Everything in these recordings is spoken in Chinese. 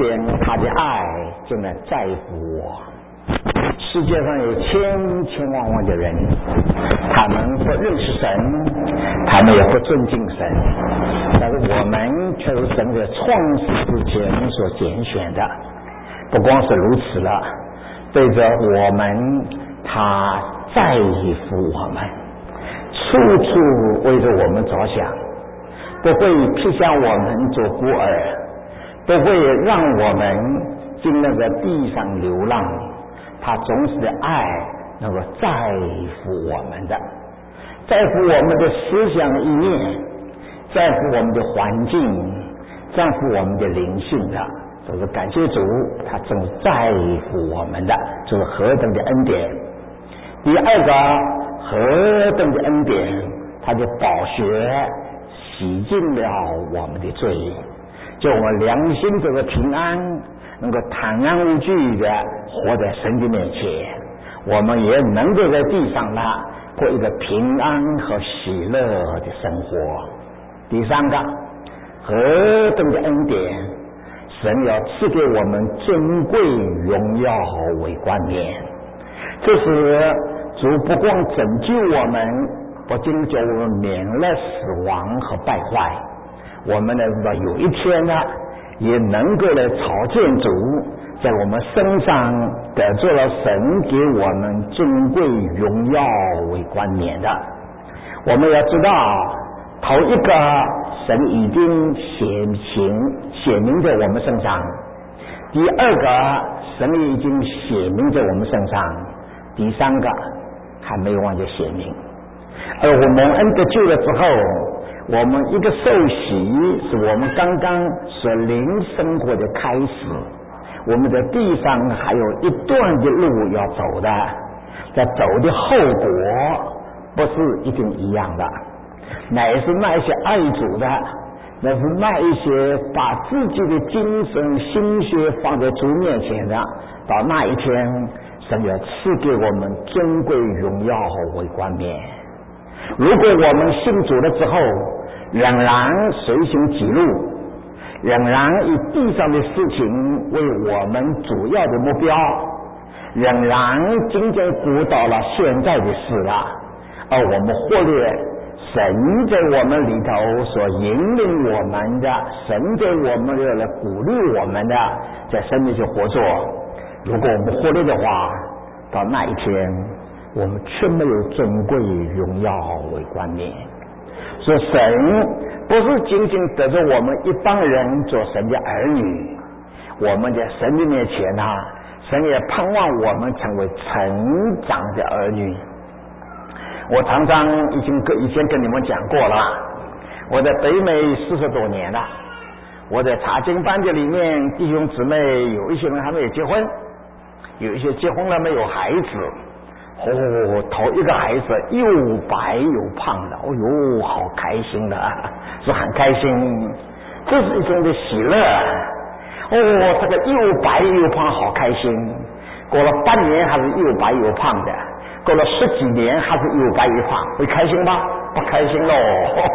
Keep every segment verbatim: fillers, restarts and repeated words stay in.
天他的爱就能在乎我。世界上有千千万万的人，他们不认识神，他们也不尊敬神，但是我们却是神在创世之前所拣选的。不光是如此了，对着我们他在乎我们，处处为着我们着想，不会撇下我们做孤儿，不会让我们经那个地上流浪，他总是的爱能够在乎我们的，在乎我们的思想意念，在乎我们的环境，在乎我们的灵性的。这是感谢主，他正在乎我们的，这是何等的恩典。第二个，何等的恩典，他的宝血洗净了我们的罪，就我们良心这个平安，能够坦然无惧的活在神的面前，我们也能够在地上呢过一个平安和喜乐的生活。第三个，何等的恩典，神要赐给我们尊贵荣耀为冠冕。这是主不光拯救我们，不仅叫我们免了死亡和败坏，我们呢有一天呢也能够来朝见主，在我们身上得做了神给我们尊贵荣耀为冠冕的。我们要知道，头一个神已经写明写明在我们身上，第二个神已经写明在我们身上，第三个还没有忘记写明。而我们恩得救了之后，我们一个受洗是我们刚刚所灵生活的开始，我们在地上还有一段的路要走的，在走的后果不是一定一样的，乃是那一些爱主的，那是那一些把自己的精神心血放在主面前的，到那一天神要赐给我们尊贵荣耀和为冠冕。如果我们信主了之后仍然随行己路，仍然以地上的事情为我们主要的目标，仍然仅仅顾到了现在的事了，而我们忽略神在我们里头所引领我们的，神在我们里来鼓励我们的，在生命去活着。如果我们忽略的话，到那一天我们却没有尊贵荣耀为冠冕。所以神不是仅仅得着我们一帮人做神的儿女，我们在神的面前啊，神也盼望我们成为成长的儿女。我常常已经跟以前跟你们讲过了，我在北美四十多年了，我在查经班的里面，弟兄姊妹有一些人还没有结婚，有一些结婚了没有孩子，哦，头一个孩子又白又胖的，哦哟，好开心的，是很开心，这是一种的喜乐。哦，这个又白又胖好开心，过了半年还是又白又胖的，过了十几年还是又白又胖，会开心吗？不开心喽。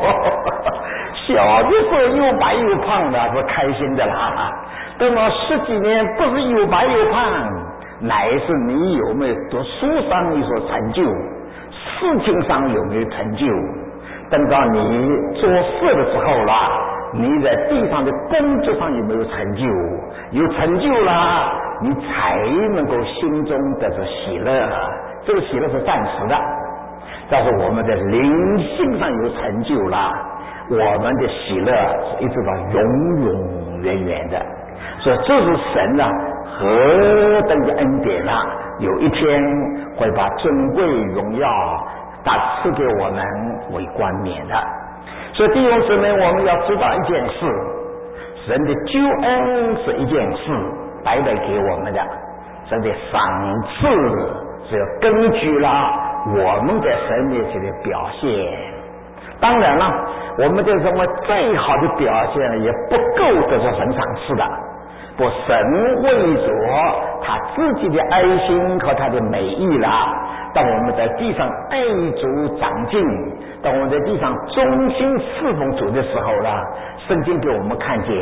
小的时候又白又胖的是开心的啦，等到十几年不是又白又胖，乃是你有没有读书上有所成就，事情上有没有成就。等到你做事的时候了，你在地上的工作上有没有成就，有成就了，你才能够心中得着喜乐。这个喜乐是暂时的，但是我们在灵性上有成就了，我们的喜乐是一直到永永远远的。所以这是神啊何等的恩典啊，有一天会把尊贵荣耀他赐给我们为冠冕的。所以弟兄姊妹，我们要知道一件事，神的救恩是一件事白白给我们的，神的赏赐是要根据了我们在神面前的表现。当然了，我们这什么最好的表现也不够得到神赏赐的，不，神为着他自己的爱心和他的美意啦，当我们在地上爱主长进，当我们在地上忠心侍奉主的时候啦，圣经给我们看见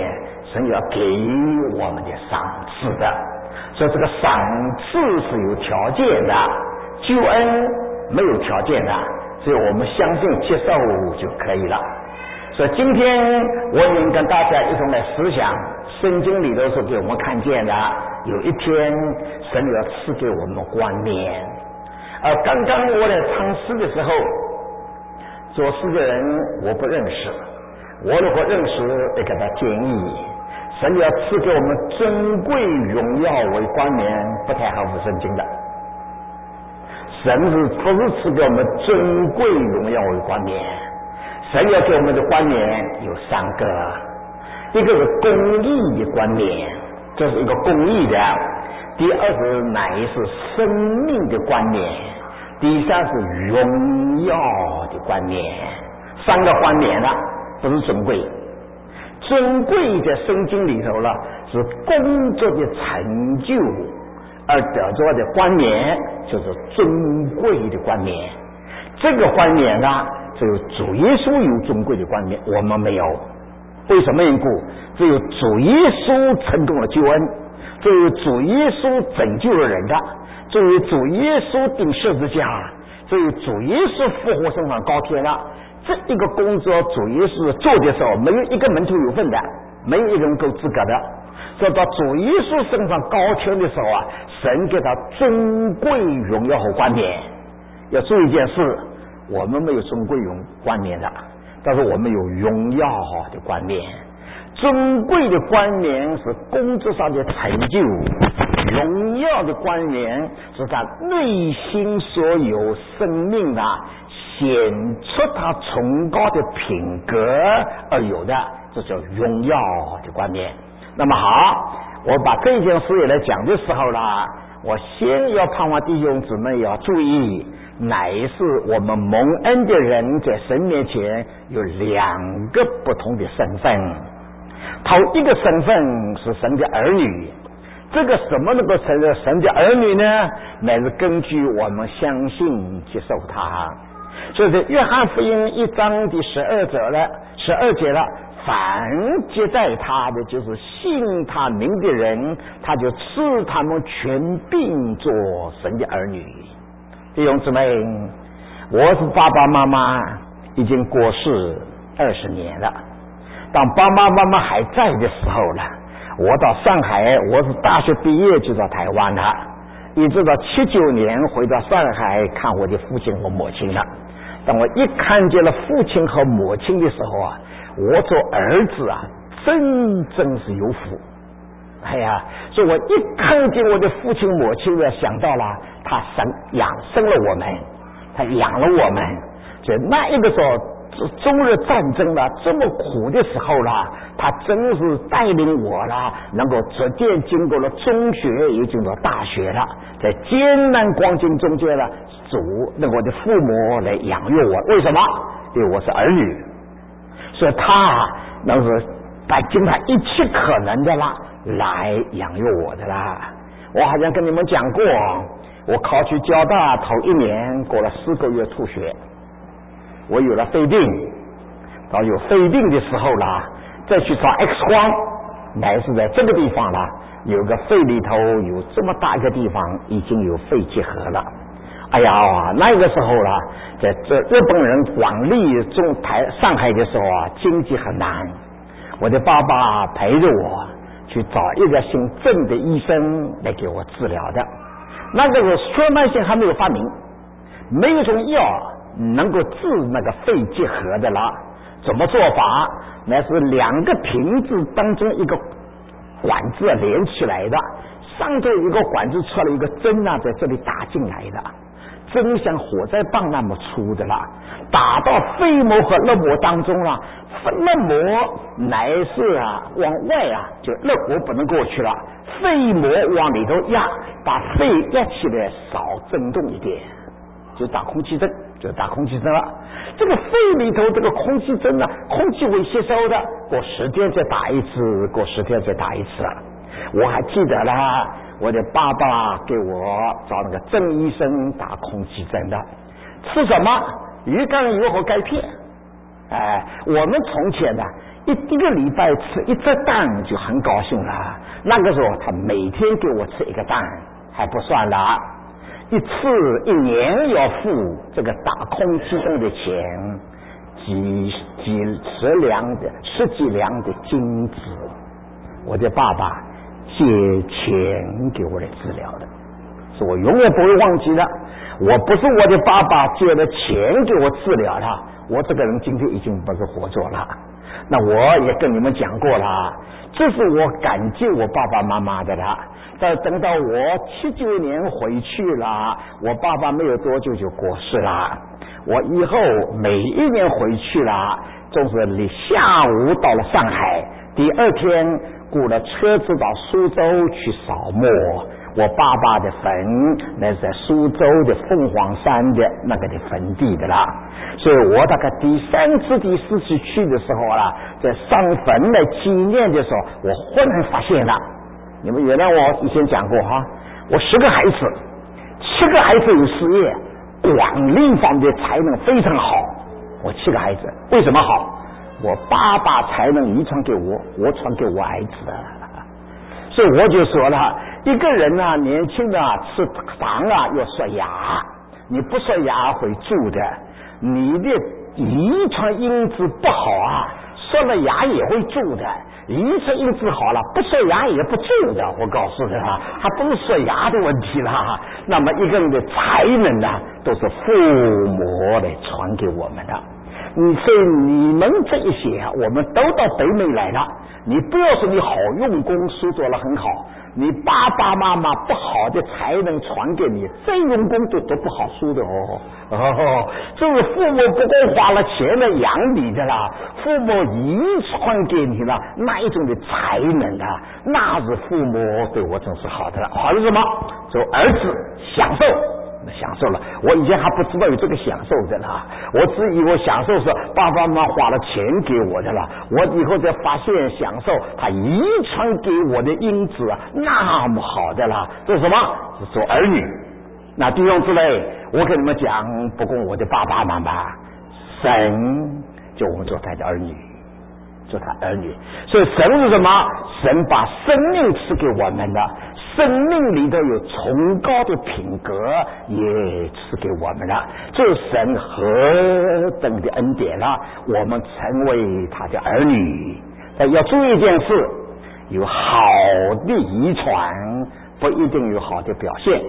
神要给予我们的赏赐的，所以这个赏赐是有条件的，救恩没有条件的，所以我们相信接受就可以了。所以今天我已经跟大家一同来思想圣经里头所给我们看见的，有一天神要赐给我们冠冕。而刚刚我在唱诗的时候，做诗的人我不认识，我如果认识也给他建议，神要赐给我们尊贵荣耀为冠冕，不太合乎圣经的。神是不是赐给我们尊贵荣耀为冠冕？神要给我们的冠冕有三个，一个是公义的冠冕，这是一个公义的；第二是乃是生命的冠冕；第三是荣耀的冠冕。三个冠冕了，不是尊贵。尊贵在圣经里头了，是工作的成就而得着的冠冕，就是尊贵的冠冕。这个冠冕呢，只有主耶稣有尊贵的冠冕，我们没有。为什么缘故？只有主耶稣成功了救恩，只有主耶稣拯救了人的，只有主耶稣钉十字架，只有主耶稣复活升上高天了。这一个工作主耶稣做的时候，没有一个门徒有份的，没有一个人够资格的。所以到主耶稣升上高天的时候啊，神给他尊贵荣耀和冠冕。要注意一件事，我们没有尊贵荣冠冕的，但是我们有荣耀的冠冕。尊贵的冠冕是工作上的成就，荣耀的冠冕是他内心所有生命的显出他崇高的品格而有的，这叫荣耀的冠冕。那么好，我把这件事也来讲的时候啦，我先要盼望弟兄姊妹要注意，乃是我们蒙恩的人在神面前有两个不同的身份。头一个身份是神的儿女，这个什么能够成为神的儿女呢？乃是根据我们相信接受他。所以在约翰福音一章第十二节了，十二节了，凡接待他的，就是信他名的人，他就赐他们权柄做神的儿女。弟兄姊妹，我是爸爸妈妈已经过世二十年了，当爸爸妈妈还在的时候了，我到上海，我是大学毕业就到台湾了，一直到七九年回到上海看我的父亲和母亲了。当我一看见了父亲和母亲的时候啊，我做儿子啊，真真是有福。哎呀，所以我一看见我的父亲母亲，我想到了他生养生了我们，他养了我们。所以那一个时候，中日战争了这么苦的时候了，他真是带领我了，能够逐渐经过了中学，也进入大学了，在艰难光景中间了，主那我的父母来养育我。为什么？因为我是儿女，所以他那是把尽他一切可能的啦来养育我的啦。我好像跟你们讲过，我考去交大头一年，过了四个月吐血，我有了肺病，到有肺病的时候啦，再去照 X 光，乃是在这个地方啦，有个肺里头有这么大一个地方已经有肺结核了。哎呀，那个时候啦，在这日本人广利中台上海的时候啊，经济很难，我的爸爸陪着我去找一个姓郑的医生来给我治疗的。那个时候舒曼线还没有发明，没有种药能够治那个肺结核的啦。怎么做法？那是两个瓶子当中一个管子连起来的，上头一个管子出了一个针啊，在这里打进来的，针像火灾棒那么粗的啦，打到肺膜和肋膜当中了，肋膜乃是啊往外啊，就肋膜不能过去了，肺膜往里头压，把肺压起来少震动一点，就打空气针，就打空气针了。这个肺里头这个空气针呢，空气会吸收的，过十天再打一次，过十天再打一次了。我还记得啦，我的爸爸给我找那个郑医生打空气针的，吃什么？鱼肝油和钙片。 哎，我们从前呢、啊，一一个礼拜吃一只蛋就很高兴了。那个时候他每天给我吃一个蛋还不算了，一次一年要付这个打空气中的钱，几几十两的十几两的金子，我的爸爸借钱给我来治疗的，是我永远不会忘记的。我不是我的爸爸借了钱给我治疗了，我这个人今天已经不是活着了。那我也跟你们讲过了，这是我感激我爸爸妈妈的了。但等到我七九年回去了，我爸爸没有多久就过世了。我以后每一年回去了，总是你下午到了上海，第二天雇了车子到苏州去扫墓。我爸爸的坟那是在苏州的凤凰山的那个的坟地的啦，所以我大概第三次第四次去的时候啦，在上坟来纪念的时候，我忽然发现了，你们原来我以前讲过哈，我十个孩子，七个孩子有事业，广陵方面的才能非常好。我七个孩子为什么好？我爸爸才能遗传给我，我传给我儿子。所以我就说了，一个人啊，年轻的啊，吃糖啊要刷牙，你不刷牙会蛀的。你的遗传因子不好啊，刷了牙也会蛀的。遗传因子好了，不刷牙也不蛀的。我告诉你啊，它不是刷牙的问题啦。那么一个人的才能呢，都是父母来传给我们的。你所以你们这一些啊，我们都到北美来了。你不要说你好用功，书做得很好，你爸爸妈妈不好的才能传给你，再用功都读不好书的哦。哦，就是父母不光花了钱来养你的啦，父母遗传给你了那一种的才能啊，那是父母对我真是好的了。好是什么？做儿子享受。享受了，我以前还不知道有这个享受的啦，我只以为享受是爸爸妈妈花了钱给我的了，我以后才发现享受他遗传给我的因子啊，那么好的啦，这是什么？是做儿女。那弟兄姊妹，我跟你们讲，不光我的爸爸妈妈，神就我们做他的儿女，做他儿女。所以神是什么？神把生命赐给我们的。生命里头有崇高的品格，也赐给我们了。这神何等的恩典了！我们成为他的儿女，但要注意一件事：有好的遗传，不一定有好的表现。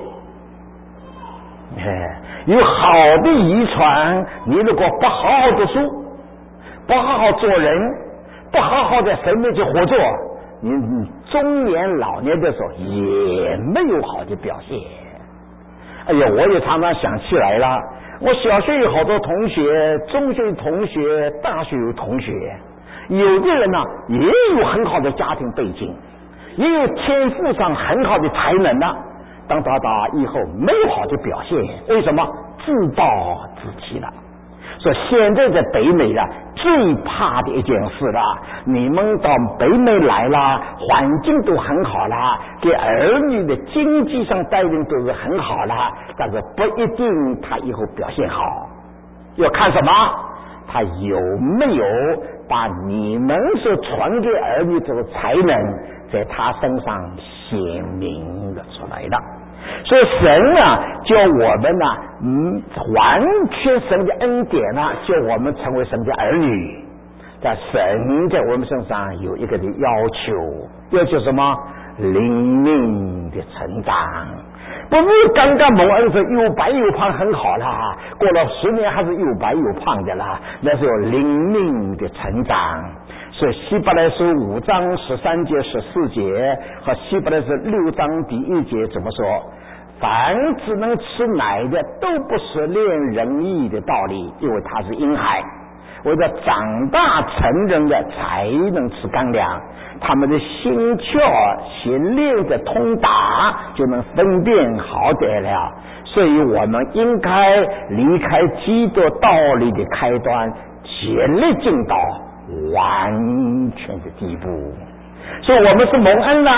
有好的遗传，你如果不好好读书，不好好做人，不好好在神面前活着，你中年老年的时候也没有好的表现。哎呀，我也常常想起来了，我小学有好多同学，中学有同学，大学有同学，有的人呢、啊、也有很好的家庭背景，也有天赋上很好的才能呢、啊，当他打以后没有好的表现，为什么？自暴自弃了。所以现在在北美啊，最怕的一件事啦，你们到北美来啦，环境都很好啦，给儿女的经济上带领都是很好啦，但是不一定他以后表现好。要看什么？他有没有把你们所传给儿女这个才能在他身上显明了出来的。所以神啊，叫我们呢、啊，嗯，完全神的恩典啊，叫我们成为神的儿女。但神在我们身上有一个的要求，要求什么？灵命的成长。不是刚刚蒙恩是又白又胖很好啦，过了十年还是又白又胖的啦，那是有灵命的成长。所以希伯来书五章十三节十四节和希伯来书六章第一节怎么说？凡只能吃奶的都不是练仁义的道理，因为它是婴孩，为了长大成人的才能吃干粮，他们的心窍先练的通达，就能分辨好歹了。所以我们应该离开基督道理的开端，竭力进到完全的地步。所以我们是蒙恩了，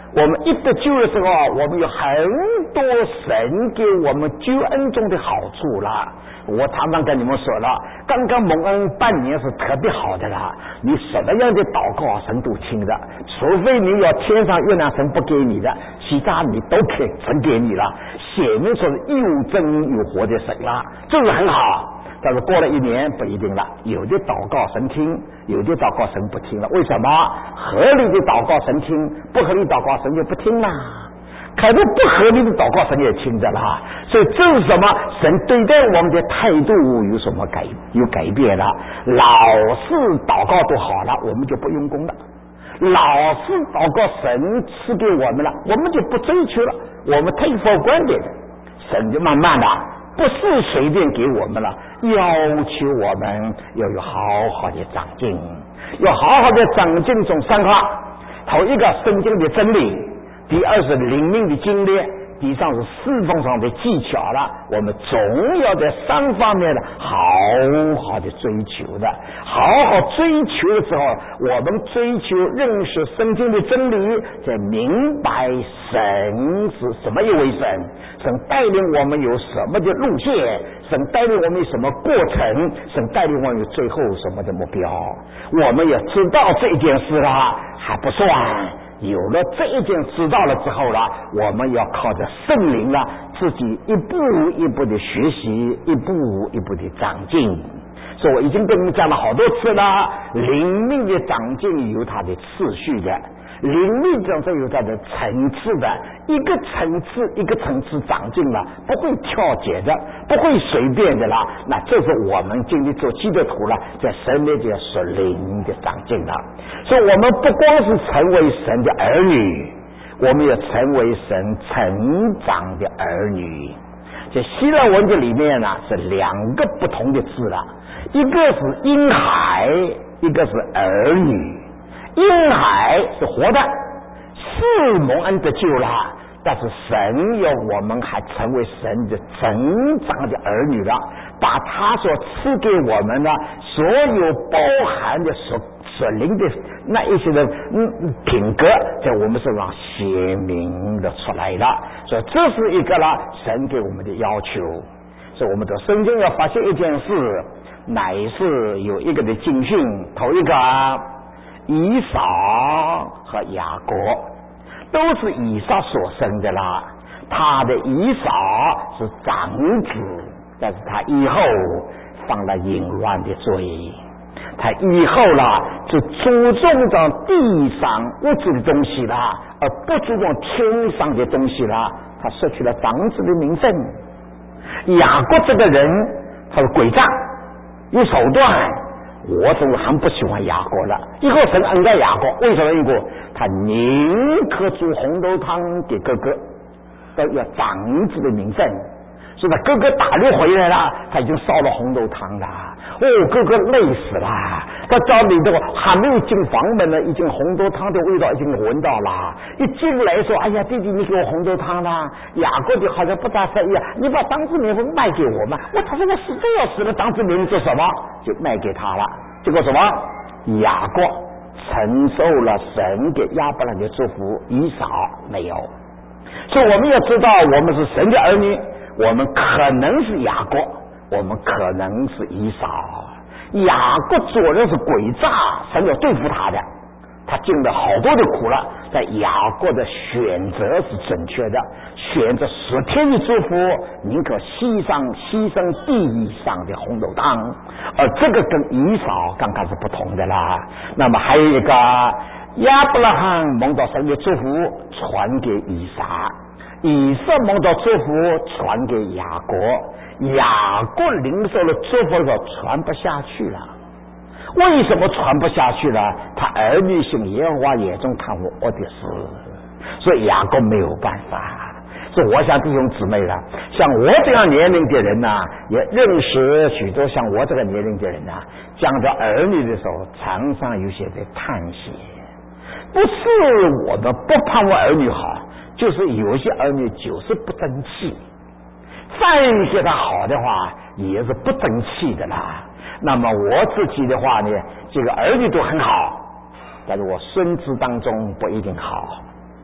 我们一得救的时候，我们有很多神给我们救恩中的好处了。我常常跟你们说了，刚刚蒙恩半年是特别好的了，你什么样的祷告神都听的，除非你要天上月亮神不给你的，其他你都可以神给你了。写明说是又真又活的神了，这是很好。但是过了一年不一定了，有的祷告神听，有的祷告神不听了。为什么？合理的祷告神听，不合理祷告神就不听了。可是不合理的祷告神也听着了，所以这是什么？神对待我们的态度有什么改有改变了？老是祷告都好了，我们就不用功了；老是祷告神赐给我们了，我们就不追求了，我们退for granted，神就慢慢的不是随便给我们了，要求我们要有好好的长进，要好好的长进中三个：头一个圣经的真理，第二是灵命的经历，第三是侍奉上的技巧了。我们总要在三方面的好好的追求的，好好追求的时候，我们追求认识圣经的真理，在明白神是什么一位神，神带领我们有什么的路线，神带领我们有什么过程，神带领我们有最后什么的目标，我们也知道这件事了还不算。有了这一件知道了之后了，我们要靠着圣灵了，自己一步一步的学习，一步一步的长进。所以我已经跟你们讲了好多次了，灵命的长进有它的次序的，灵命长进有它的层次的，一个层次一个层次长进了，不会跳节的，不会随便的啦。那这是我们今天做基督徒了，在神面前属灵的长进了。所以我们不光是成为神的儿女，我们也成为神成长的儿女。在希腊文的里面呢，是两个不同的字了，一个是婴孩，一个是儿女。婴孩是活的，是蒙恩得救了，但是神要我们还成为神的成长的儿女了，把他所赐给我们的所有包含的所所灵的那一些的嗯品格，在我们身上显明的出来了。所以这是一个了神给我们的要求。所以我们的圣经要发现一件事，乃是有一个的经训，头一个以扫和雅各都是以扫所生的啦，他的以扫是长子，但是他以后犯了淫乱的罪，他以后啦就注重到地上物质的东西啦，而不注重天上的东西啦，他失去了长子的名分。雅各这个人他是诡诈有手段，我总是很不喜欢雅各了。以后神恩待雅各，为什么？因为他宁可煮红豆汤给哥哥，都要长子的名分。所以他哥哥打猎回来了，他已经烧了红豆汤了。哦，哥哥累死了。他家里头还没有进房门呢，已经红豆汤的味道已经闻到了。一进来说：“哎呀，弟弟，你给我红豆汤啦！”雅各就好像不大善意啊，你把长子名分卖给我嘛？我他说我死都要死了，长子名分做什么？就卖给他了。结果什么？雅各承受了神给亚伯兰的祝福，以扫没有。所以我们要知道，我们是神的儿女，我们可能是雅各，我们可能是以扫。雅各做人是诡诈，神要对付他的，他经了好多的苦了，在雅各的选择是正确的，选择十天的祝福，宁可牺牲牺牲地上的红豆汤，而这个跟以扫刚刚是不同的啦。那么还有一个亚伯拉罕蒙到神的祝福传给以撒，以撒蒙到祝福传给雅各，雅各领受了祝福后传不下去了。为什么传不下去了？他儿女行耶和华眼中看我的事，所以雅各没有办法。所以我想弟兄姊妹了，像我这样年龄的人呢、啊，也认识许多像我这个年龄的人呢、啊，讲到儿女的时候，常常有些在叹息。不是我们不盼望儿女好，就是有些儿女就是不争气。再给他好的话，也是不争气的啦。那么我自己的话呢，这个儿女都很好，但是我孙子当中不一定好。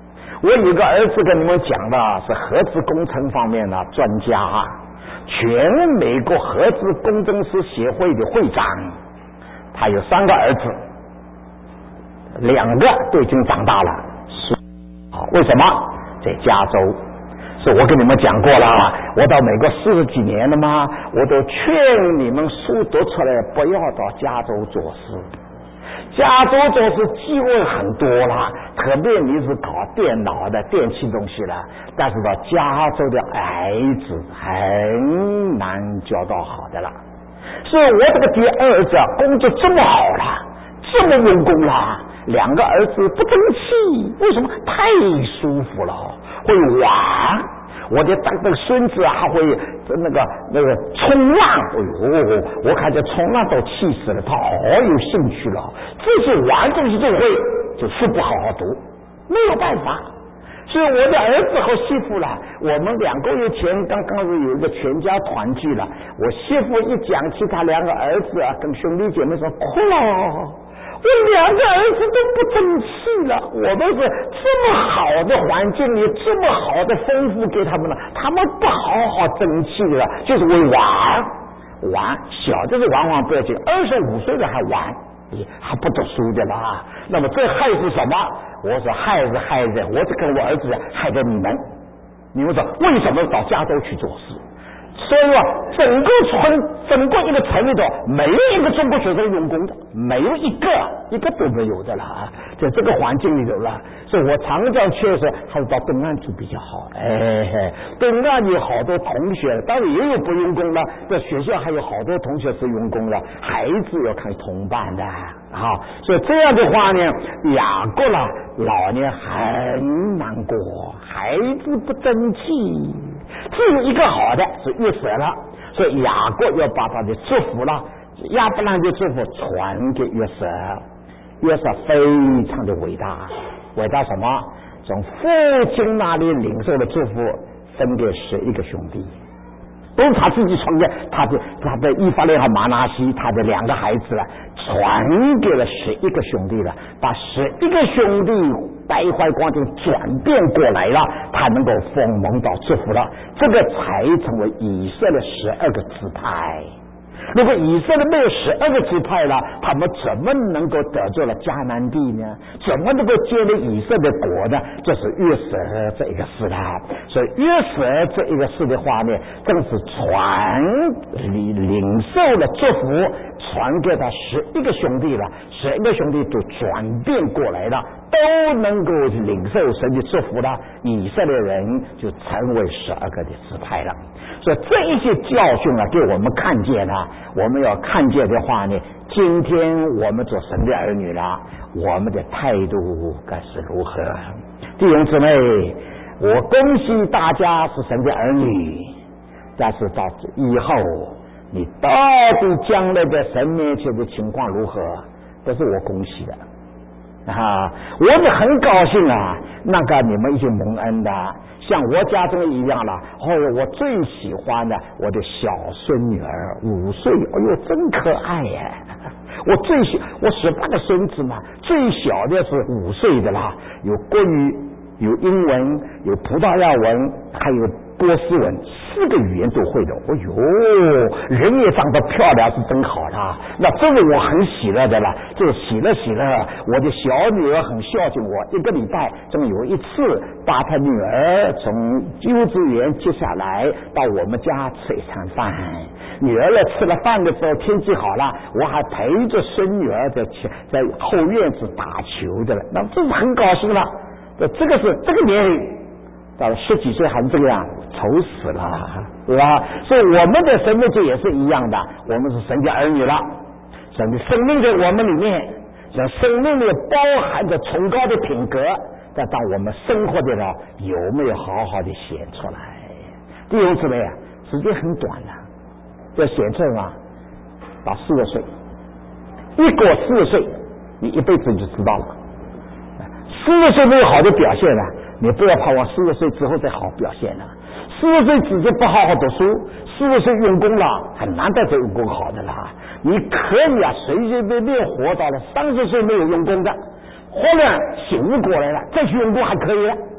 我有个儿子跟你们讲的是核子工程方面的专家，全美国核子工程师协会的会长，他有三个儿子，两个都已经长大了。为什么？在加州。是我跟你们讲过了，我到美国四十几年了嘛，我都劝你们书读出来不要到加州做事。加州做事机会很多了，特别你是搞电脑的电气东西了，但是到加州的孩子很难交到好的了。所以我这个第二儿子工作这么好了，这么用功了，两个儿子不争气，为什么？太舒服了，会玩。我的当个孙子还会那个那个冲浪，哎呦，我看这冲浪都气死了，他好有兴趣了。这些玩东西就会，就书不好好读，没有办法。所以我的儿子和媳妇啦，我们两个月前刚刚是有一个全家团聚了，我媳妇一讲起他两个儿子啊，跟兄弟姐妹说哭了。我两个儿子都不争气了，我都是这么好的环境里，这么好的丰富给他们了，他们不好好争气了，就是为玩玩，小的是玩玩不要紧，二十五岁的还玩，还不读书的啦。那么这害是什么？我说害是害的，我只跟我儿子害着你们。你们说为什么到加州去做事？所以啊，整个村，整个一个城里头，没有一个中国学生用功的，没有一个，一个都没有的啦。在这个环境里头了，所以我常常确实还是到东岸去比较好。哎，东岸有好多同学，当然也有不用功的，在学校还有好多同学是用功的，孩子要看同伴的啊。所以这样的话呢，雅各了，老年很难过，孩子不争气。只有一个好的是约瑟了，所以雅各要把他的祝福了，亚伯兰的祝福传给约瑟。约瑟非常的伟大，伟大什么？从父亲那里领受的祝福分给十一个兄弟，都是他自己传给他的他的以法莲和马拿西，他的两个孩子了，传给了十一个兄弟了，把十一个兄弟败坏光景转变过来了，他能够奉蒙到祝福了，这个才成为以色列十二个支派。如果以色列没有十二个支派了，他们怎么能够得罪了迦南地呢？怎么能够建立以色列国呢？这是约瑟这一个事啦。所以约瑟这一个事的话呢，正是传领领受了祝福，传给他十一个兄弟了，十一个兄弟都转变过来了，都能够领受神的祝福了，以色列人就成为十二个的支派了。所以这一些教训啊，给我们看见了，我们要看见的话呢，今天我们做神的儿女了，我们的态度该是如何？弟兄姊妹，我恭喜大家是神的儿女，但是到以后你到底将来在神面前的情况如何，不是我恭喜的啊！我是很高兴啊，那个你们已经蒙恩的，像我家中一样了。哦，我最喜欢的我的小孙女儿五岁，哎呦，真可爱呀！我最小，我十八个孙子嘛，最小的是五岁的啦，有国语，有英文，有葡萄牙文，还有波斯文，四个语言都会的。哎呦，人也长得漂亮，是真好啦。那这个我很喜乐的啦，就喜乐喜乐。我的小女儿很孝敬我，一个礼拜总有一次把她女儿从幼稚园接下来到我们家吃一餐饭。女儿呢吃了饭的时候，天气好了，我还陪着孙女儿在在后院子打球的了，那这是很高兴了。这个是这个年龄。到了十几岁还是这个样，愁死了，对吧？所以我们的生命就也是一样的，我们是神的儿女了，神的生命在我们里面，这生命里包含着崇高的品格，但当我们生活的呢，有没有好好的显出来？弟兄姊妹啊，时间很短的，要显出来嘛，到四十岁，一过四十岁，你一辈子你就知道了。四十岁没有好的表现了，你不要盼望四十岁之后再好表现了。四十岁只是不好好读书，四十岁用功了，很难再用功好的啦。你可以啊，随随便便活到了三十岁没有用功的，后来醒悟过来了，再去用功还可以了。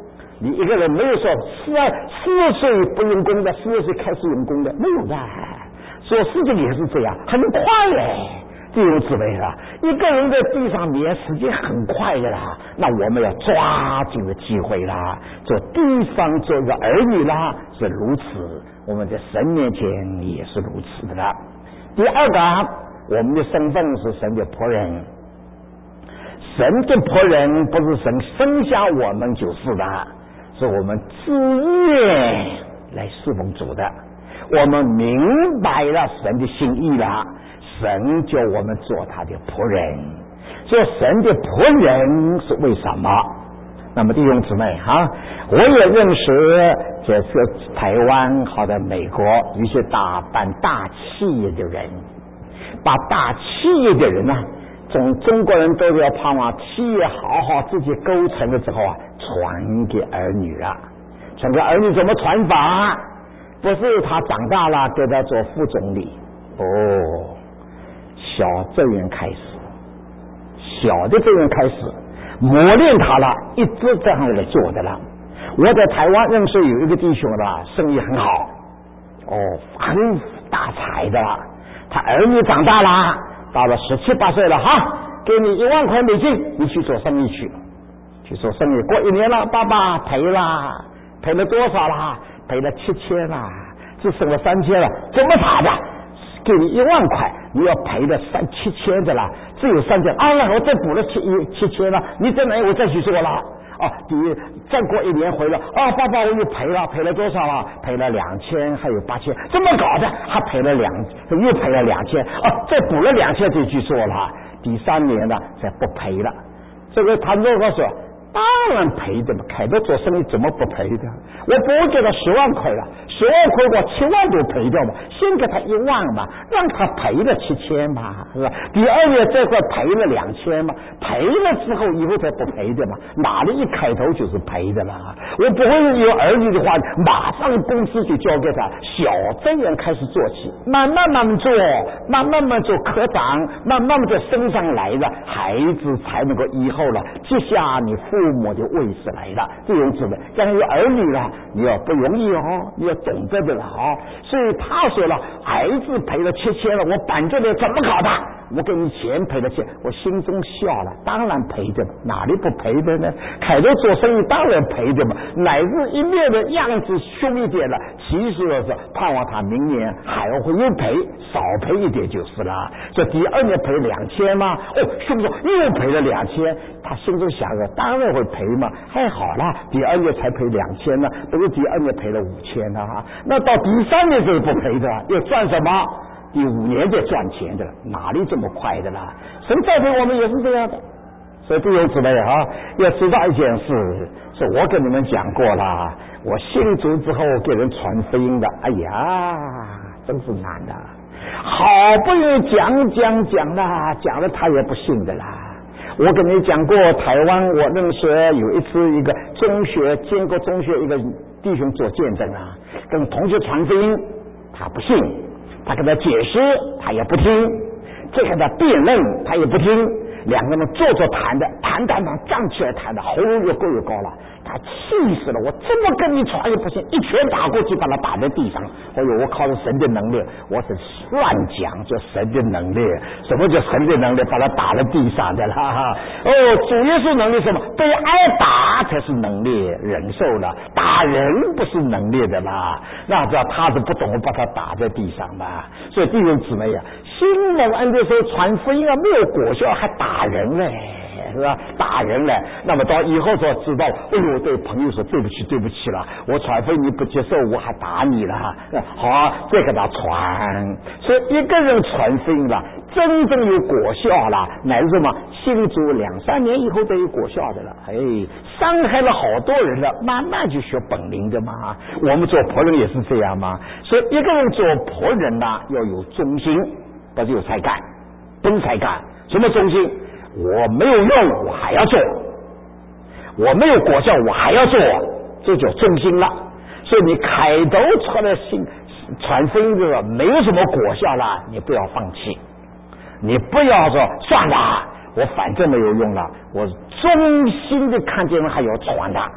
你一个人没有说四四十岁不用功的，四十岁开始用功的，没有的。做事情也是这样，很快嘞。弟兄姊妹啦，一个人在地上面时间很快的啦，那我们要抓紧的机会啦，做地上做一个儿女啦是如此，我们在神面前也是如此的啦。第二个，我们的身份是神的仆人，神的仆人不是神生下我们就是的，是我们自愿来侍奉主的。我们明白了神的心意了，神叫我们做他的仆人。做神的仆人是为什么？那么弟兄姊妹哈，我也认识这是台湾好的美国一些大办大企业的人，把大企业的人呢、啊，中中国人都要盼望企业好好自己构成了之后啊，传给儿女啊，传给儿女怎么传法？不是他长大了给他做副总理哦，小这样开始，小的这样开始磨练他了，一直这样来做的了。我在台湾认识有一个弟兄了，生意很好哦，很大财的了。他儿女长大了，到了十七八岁了哈，给你一万块美金，你去做生意去，去做生意。过一年了，爸爸赔了，赔了多少了？赔了七千了，只剩了三千了，怎么查的？给你一万块，你要赔了三七千的了，只有三千。啊，我再补了七一七千了，你在哪？我再去做了。哦，第一，再过一年回来，啊，爸爸我又赔了，赔了多少了？赔了两千，还有八千，怎么搞的？还赔了两，又赔了两千，哦，再补了两千就去做了。第三年呢，才不赔了。这个他如果说。当然赔的嘛，凯德做生意怎么不赔的？我不给他十万块了，十万块我七万都赔掉嘛，先给他一万嘛，让他赔了七千嘛，是吧？第二年这块赔了两千嘛，赔了之后以后才不赔的嘛，哪里一开头就是赔的啦？我不会有儿女的话，马上公司就交给他，小这样开始做起，慢慢慢慢做，慢慢慢做科长，慢慢慢就升上来的孩子才能够以后了，接下你父母的位置来了，这种子的，将有儿女了，你要不容易哦，你要懂得的了哦。所以他说了，孩子赔了七千了，我板着的怎么搞的？我给你钱赔了钱，我心中笑了，当然赔的嘛，哪里不赔的呢？凯德做生意当然赔的嘛，乃至一面的样子凶一点了，其实是盼望他明年还会又赔，少赔一点就是了。这第二年赔两千嘛，哦，凶手又赔了两千，他心中想着当然会赔嘛，还好啦，第二年才赔两千呢，不是第二年赔了五千了哈，那到第三年就不赔的，要赚什么？第五年就赚钱的了，哪里这么快的啦？神栽培我们也是这样的，所以弟兄姊妹啊，要知道一件事，是我跟你们讲过了，我信主之后给人传福音的，哎呀，真是难的，好不容易讲讲讲啦，讲了他也不信的啦。我跟你讲过，台湾我认识有一次一个中学，建国中学一个弟兄做见证啊，跟同学传福音，他不信。他跟他解释，他也不听；再跟他辩论，他也不听。两个人坐着谈的，谈谈谈，站起来谈的，喉咙越过越高了。他气死了！我这么跟你传也不行，一拳打过去，把他打在地上。哎呦，我靠着神的能力，我是乱讲，叫神的能力。什么叫神的能力？把他打在地上的啦！哦，主耶稣能力什么？被挨打才是能力，忍受了，打人不是能力的啦。那知道他是不懂，把他打在地上吧。所以弟兄姊妹啊，新人按这时候传福音啊，没有果效还打人嘞。是吧？打人了，那么到以后才知道，哎呦，对朋友说对不起，对不起了，我传福音你不接受，我还打你了。好，再给他传。所以一个人传福音了，真正有果效了，乃是什么？信主两三年以后都有果效的了。哎，伤害了好多人了，慢慢就学本领的嘛。我们做仆人也是这样嘛。所以一个人做仆人呢，要有忠心，不是有才干，不是才干，什么忠心？我没有用，我还要做；我没有果效，我还要做，这就忠心了。所以你开头出来信传福音的没有什么果效了，你不要放弃，你不要说算了，我反正没有用了，我忠心的看见人还要传的，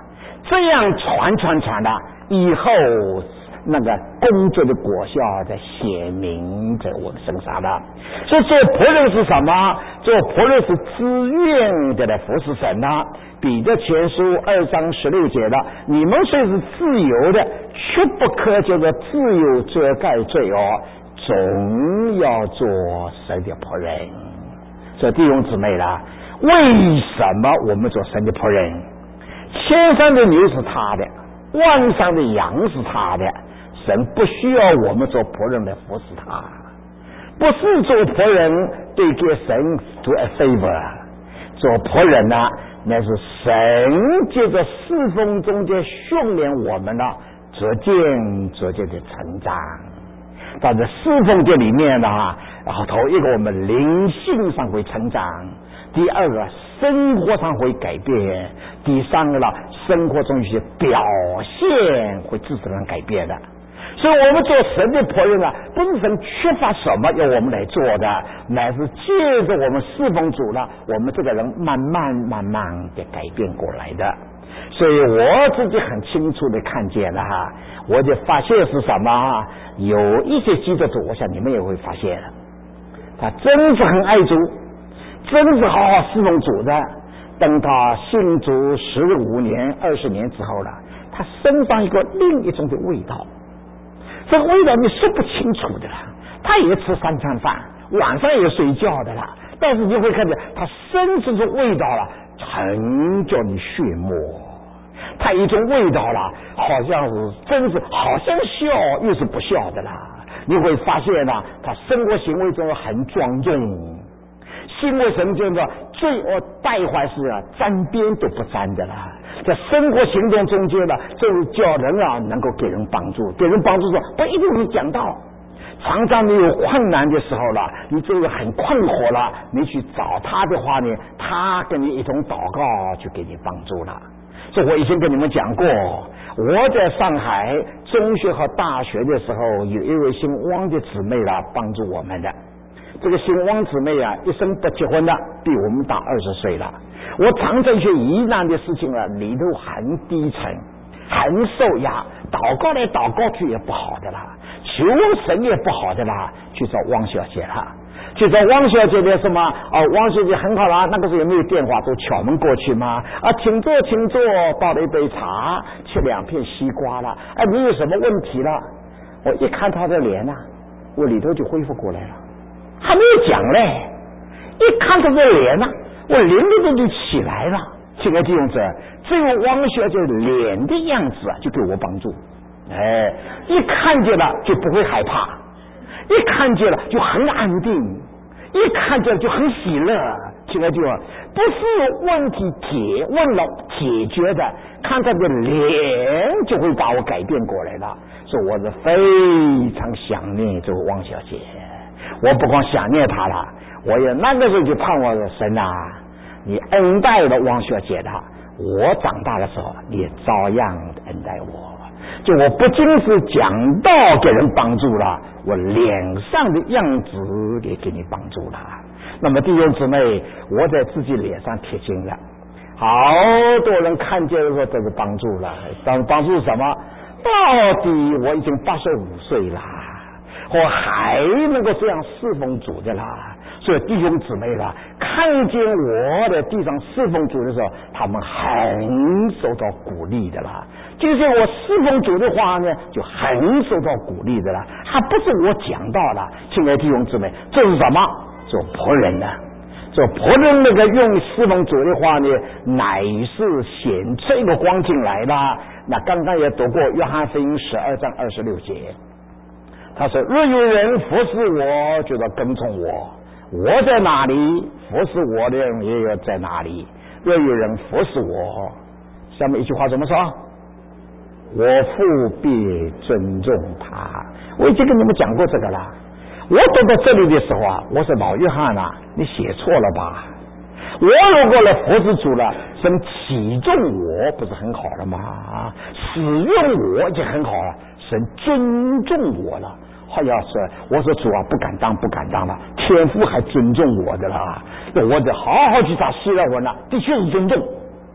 这样传传传的，以后那个工作的果效在显明在我们身上了。所以做仆人是什么？做仆人是自愿的来服侍神的。彼得前书二章十六节的，你们虽是自由的，却不可叫做自由遮盖罪恶，总要做神的仆人。所以弟兄姊妹啦，为什么我们做神的仆人？千山的牛是他的，万山的羊是他的，神不需要我们做仆人来服侍他，不是做仆人对给神 do a favor， 做仆人呢、啊，那是神借着侍奉中间训练我们呢，逐渐逐渐的成长。在这侍奉这里面呢，然后头一个我们灵性上会成长，第二个生活上会改变，第三个呢，生活中一些表现会自然改变的。所以我们做神的仆人呢，不是神缺乏什么要我们来做的，乃是借着我们侍奉主了，我们这个人慢慢慢慢的改变过来的。所以我自己很清楚的看见了哈，我就发现是什么？有一些基督徒，我想你们也会发现，他真是很爱主，真是好好侍奉主的。等他信主十五年、二十年之后了，他身上一个另一种的味道，这个味道你说不清楚的了。他也吃三餐饭，晚上也睡觉的了，但是你会看见他身上的味道了，很叫你血沫。他一种味道了，好像是真是好像笑又是不笑的啦。你会发现呢、啊，他生活行为中很庄重，行为神经的罪恶败坏事啊，沾边都不沾的啦。在生活行动中间呢，就是叫人啊能够给人帮助，给人帮助说不一定会讲到。常常你有困难的时候了，你就是很困惑了，你去找他的话呢，他跟你一同祷告，就给你帮助了。所以我以前跟你们讲过，我在上海中学和大学的时候，有一位姓汪的姊妹啦，帮助我们的。这个姓汪姊妹啊，一生不结婚的，比我们大二十岁了。我常常一些疑难的事情啊，里头很低沉，很受压，祷告来祷告去也不好的啦，求神也不好的啦，去找汪小姐啦。去找汪小姐的什么啊？汪小姐很好啦，那个时候也没有电话，都敲门过去嘛。啊，请坐，请坐，倒了一杯茶，吃两片西瓜了。哎、啊，你有什么问题了？我一看她的脸呐、啊，我里头就恢复过来了，还没有讲嘞。一看她的脸呐、啊，我灵都就起来了。亲爱的弟兄姊妹，只有汪小姐脸的样子啊，就给我帮助。哎，一看见了就不会害怕，一看见了就很安定。一看见就很喜乐，亲爱的弟兄，不是问题解问了解决的，看他的脸就会把我改变过来了。所以我是非常想念这个汪小姐，我不光想念她了，我也那个时候就盼望着神啊，你恩待了汪小姐的，我长大的时候你也照样恩待我。就我不仅是讲道给人帮助了，我脸上的样子也给你帮助了。那么弟兄姊妹，我在自己脸上贴金了，好多人看见的时候这是帮助了。当帮助什么？到底我已经八十五岁了，我还能够这样侍奉主的啦。所以弟兄姊妹啦，看见我在地上侍奉主的时候，他们很受到鼓励的啦。就是我侍奉主的话呢，就很受到鼓励的啦。还不是我讲到了，亲爱的弟兄姊妹，这是什么？做仆人呢？做仆人那个用侍奉主的话呢，乃是显出一个光景来了。那刚刚也读过约翰福音十二章二十六节，他说：若有人服侍我，就要跟从我。我在哪里，服侍我的人也要在哪里。若有人服侍我，下面一句话怎么说？我父必尊重他。我已经跟你们讲过这个了。我读到这里的时候啊，我说老约翰啊，你写错了吧？我如果来服侍主了，神启重我不是很好了吗？使用我就很好了，神尊重我了。好像是我说主啊，不敢当不敢当了，天父还尊重我的了，我得好好去找希腊文了，的确是尊重。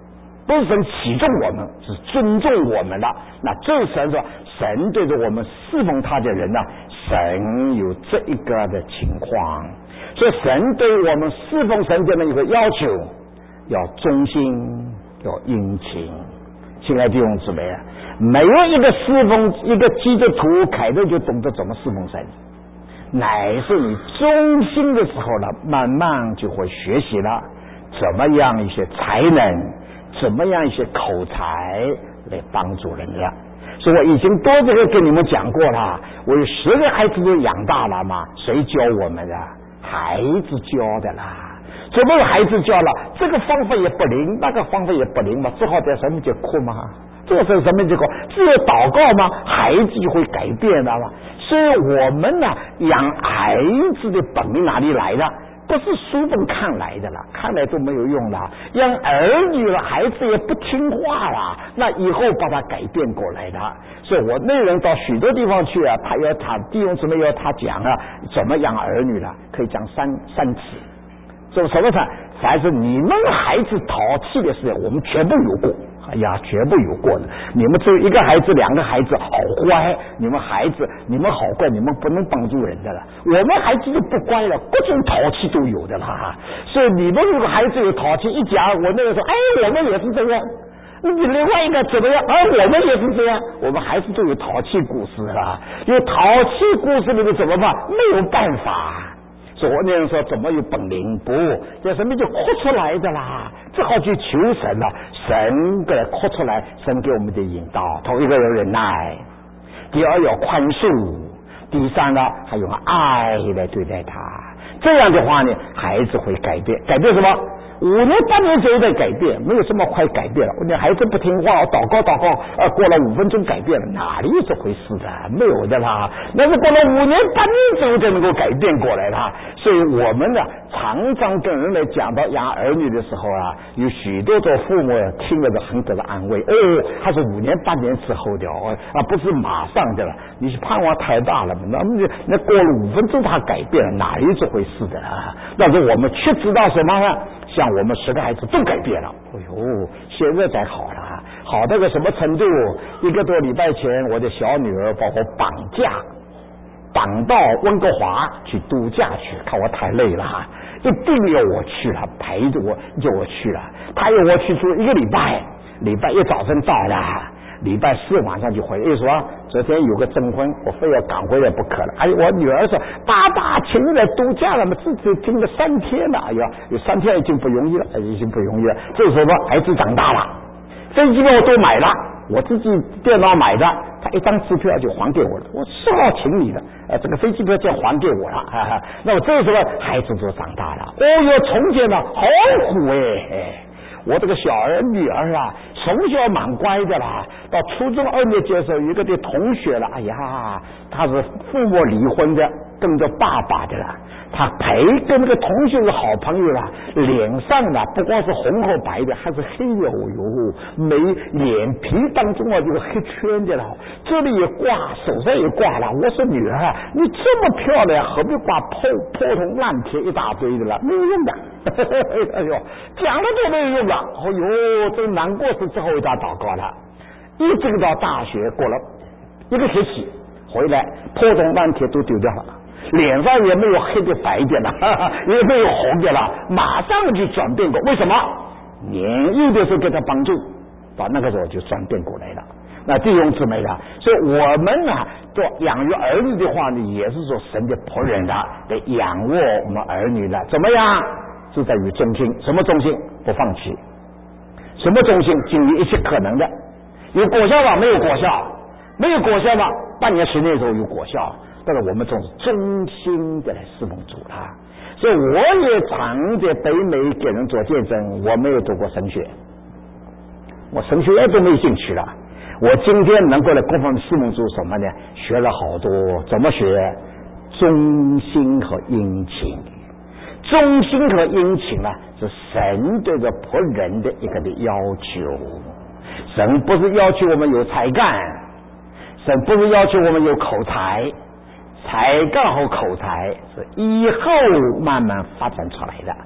不是神启重我们，是尊重我们的。那这神说，神对着我们侍奉他的人呢，神有这一个的情况，所以神对我们侍奉神的人有个要求，要忠心，要殷勤。亲爱的弟兄姊妹啊，没有一个侍奉一个基督徒开头就懂得怎么侍奉神，乃是你忠心的时候呢，慢慢就会学习了怎么样一些才能，怎么样一些口才来帮助人了。所以我已经多这个跟你们讲过了，我有十个孩子都养大了嘛，谁教我们的？孩子教的啦。怎么有孩子教了？这个方法也不灵，那个方法也不灵嘛，只好在什么结果嘛？这是什么结果？只有祷告吗？孩子就会改变了嘛。所以我们呢，养孩子的本领哪里来的？不是书本看来的了，看来都没有用了。养儿女了，孩子也不听话了，那以后把他改变过来的。所以我那人到许多地方去啊，他要他弟兄姊妹要他讲啊，怎么养儿女了，可以讲三三次。这什么呢？凡是你们孩子淘气的事，我们全部有过。哎呀，全部有过的。你们只有一个孩子、两个孩子，好乖。你们孩子，你们好乖，你们不能帮助人的了。我们孩子就不乖了，各种淘气都有的啦。所以你们如果孩子有淘气，一讲，我那个说，哎，我们也是这样。你另外一个怎么样？哎，我们也是这样。我们孩子都有淘气故事啦。有淘气故事里面怎么办？没有办法。昨天说怎么有本领？不，这什么就哭出来的啦，只好去求神了。神给哭出来，神给我们的引导。头一个有忍耐，第二要宽恕，第三呢还用爱来对待他。这样的话呢，孩子会改变。改变什么？五年八年之后再改变，没有这么快改变了。你孩子不听话，祷告祷告，呃，过了五分钟改变了，哪里有这回事的？没有的啦。那是过了五年八年之后才能够改变过来的。所以我们呢，常常跟人来讲到养儿女的时候啊，有许多做父母听了都很得到安慰。哦，他是五年八年之后的哦，啊，不是马上的了。你是盼望太大了，那么那过了五分钟他改变了，哪里有这回事的啊？但是我们却知道什么呢？像我们十个孩子都改变了，哎呦，现在才好了，好到个什么程度？一个多礼拜前，我的小女儿把我绑架，绑到温哥华去度假去，看我太累了，一定要我去了，陪着我，叫我去了。她要我去住一个礼拜，礼拜一早晨到了，礼拜四晚上就回来。又说昨天有个征婚，我非要赶回来不可了。哎，我女儿说爸爸，请你来度假了嘛，自己听了三天了。哎呀，有三天已经不容易了，已经不容易了。这时候孩子长大了，飞机票我都买了，我自己电脑买的，他一张支票就还给我了。我是好请你的，呃，这个飞机票就还给我了。哈哈，那么这时候孩子都长大了。哦哟，从前呢好苦哎。我这个小儿女儿啊，从小蛮乖的啦，到初中二年级的时候，有一个的同学了，哎呀，他是父母离婚的，跟着爸爸的了。他陪跟那个同学是好朋友啦，脸上呢不光是红和白的，还是黑的哦哟，眉脸皮当中啊有个黑圈的了，这里也挂，手上也挂了。我说女儿，你这么漂亮，何必挂破破铜烂铁一大堆的了？没有用的。哎呦，讲了都没有用的。哎呦，这难过是之后为他祷告了，一直到大学过了一个学期回来，破铜烂铁都丢掉了。脸上也没有黑的白的了，也没有红的了，马上就转变过。为什么？年幼的时候给他帮助，到那个时候就转变过来了。那弟兄姊妹啊，所以我们呢，做养育儿女的话呢，也是说神的仆人的，得养卧我们儿女的，怎么样？是在于忠心。什么忠心？不放弃。什么忠心？尽力一切可能的。有果效吗？没有果效。没有果效吗？半年十年的时候有果效。但是我们总是忠心的来侍奉主啦，所以我也常在北美给人做见证。我没有读过神学，我神学院都没兴趣了。我今天能够来供奉侍奉主什么呢？学了好多，怎么学？忠心和殷勤。忠心和殷勤啊，是神对着仆人的一个的要求。神不是要求我们有才干，神不是要求我们有口才。才干和口才是以后慢慢发展出来的，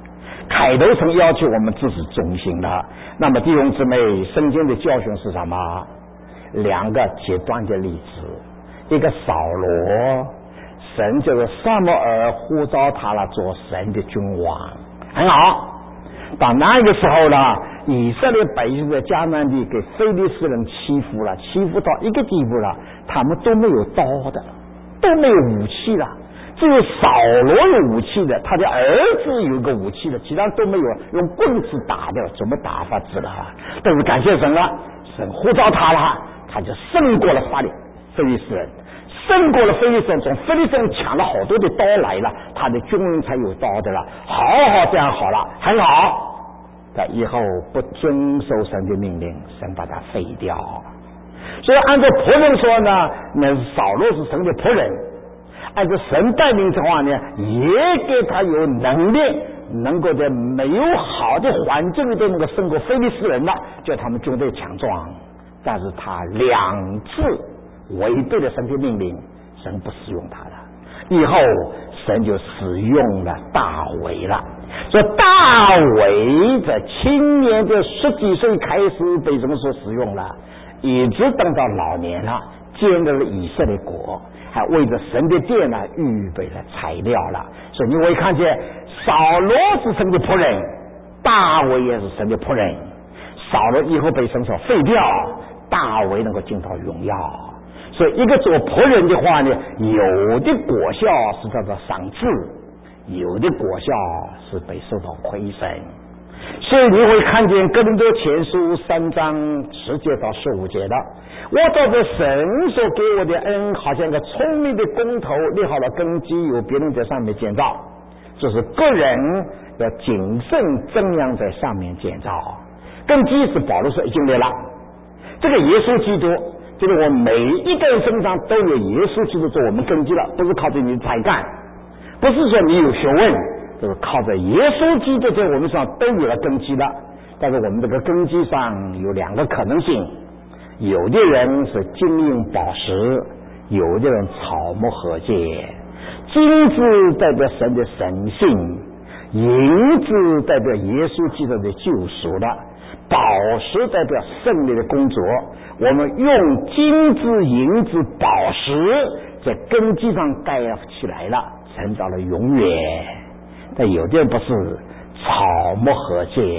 开头曾要求我们自始忠心的。那么弟兄姊妹，圣经的教训是什么？两个极端的例子，一个扫罗，神就是撒母耳呼召他了做神的君王，很好。到那个时候呢，以色列百姓在迦南地给非利士人欺负了，欺负到一个地步了，他们都没有刀的，都没有武器了，只有扫罗有武器的，他的儿子有个武器的，其他都没有，用棍子打的，怎么打法子了？但是感谢神了，神呼召他了，他就胜过了法利非利士人，胜过了非利士人，从非利士人抢了好多的刀来了，他的军人才有刀的了。好好，这样好了，很好。他以后不遵守神的命令，神把他废掉。所以按照仆人说呢，那是扫罗是神的仆人，按照神带领的话呢，也给他有能力，能够在没有好的环境里头能够胜过非利士人了，叫他们军队强壮。但是他两次违背了神的命令，神不使用他了。以后神就使用了大卫了。所以大卫在青年的十几岁开始被什么所使用了，一直等到老年了，建立了以色列国，还为着神的殿呢预备了材料了。所以你会看见扫罗是神的仆人，大卫也是神的仆人。扫罗以后被神所废掉，大卫能够进到荣耀。所以一个做仆人的话呢，有的果效是叫做赏赐，有的果效是被受到亏损。所以你会看见哥林多前书三章十节到十五节的，我照着神所给我的恩，好像个聪明的工头立好了根基，有别人在上面建造，就是个人要谨慎怎样在上面建造。根基是保罗说已经立了，这个耶稣基督就是我每一个人身上都有耶稣基督做我们根基了，不是靠着你的才干，不是说你有学问，就是靠着耶稣基督在我们身上都有了根基了。但是我们这个根基上有两个可能性，有的人是金银宝石，有的人草木禾秸。金子代表神的神性，银子代表耶稣基督的救赎了，宝石代表胜利的工作。我们用金子、银子、宝石在根基上盖起来了，成到了永远。但有的人不是，草木禾秸，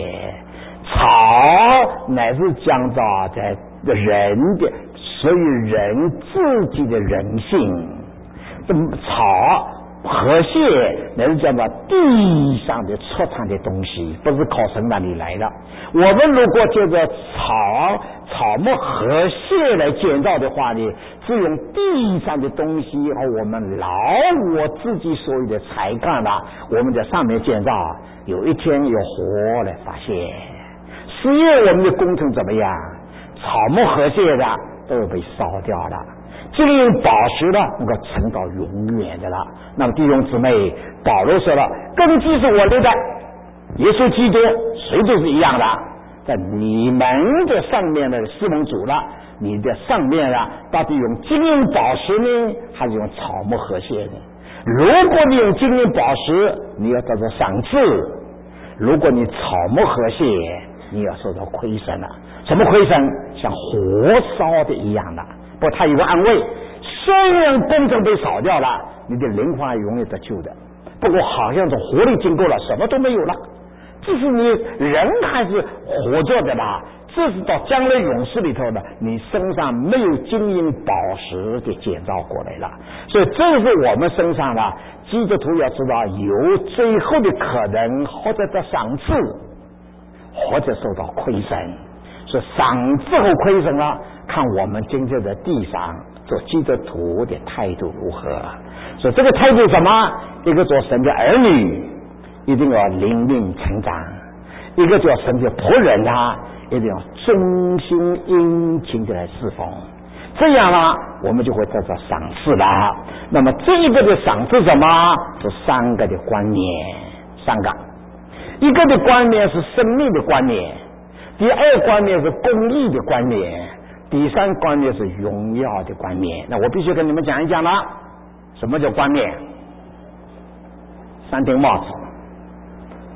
草乃是讲到在人的属于人自己的人性，这草禾秸乃是讲到地上的出产的东西，不是靠神那里来的。我们如果借着草草木禾秸来建造的话呢，是用地上的东西和我们老我自己所有的才干了，我们在上面建造，有一天有火来发现，实验我们的工程怎么样，草木禾秸的都被烧掉了，金银宝石的能够存到永远的了。那么弟兄姊妹，保罗说了，根基是我立的，耶稣基督谁都是一样的，在你们的上面的侍奉主了，你的上面啊，到底用金银宝石呢，还是用草木禾秸呢？如果你用金银宝石，你要得到赏赐；如果你草木禾秸，你要受到亏损了。什么亏损？像火烧的一样的。不过他有个安慰，虽然工程被烧掉了，你的灵魂永远得救的。不过好像从火里经过了，什么都没有了，只是你人还是活着的吧，这是到将来永世里头的，你身上没有金银宝石给建造过来了。所以这是我们身上的基督徒要知道，有最后的可能，或者得赏赐，或者受到亏损。所以赏赐后亏损了，看我们今天在地上做基督徒的态度如何。所以这个态度什么？一个做神的儿女一定要灵命成长，一个做神的仆人啊，一定要忠心殷勤的来侍奉，这样呢，我们就会得到赏赐了。那么这一个的赏赐什么？是三个的观念，三个，一个的观念是生命的观念，第二观念是公义的观念，第三观念是荣耀的观念。那我必须跟你们讲一讲了，什么叫观念？三顶帽子，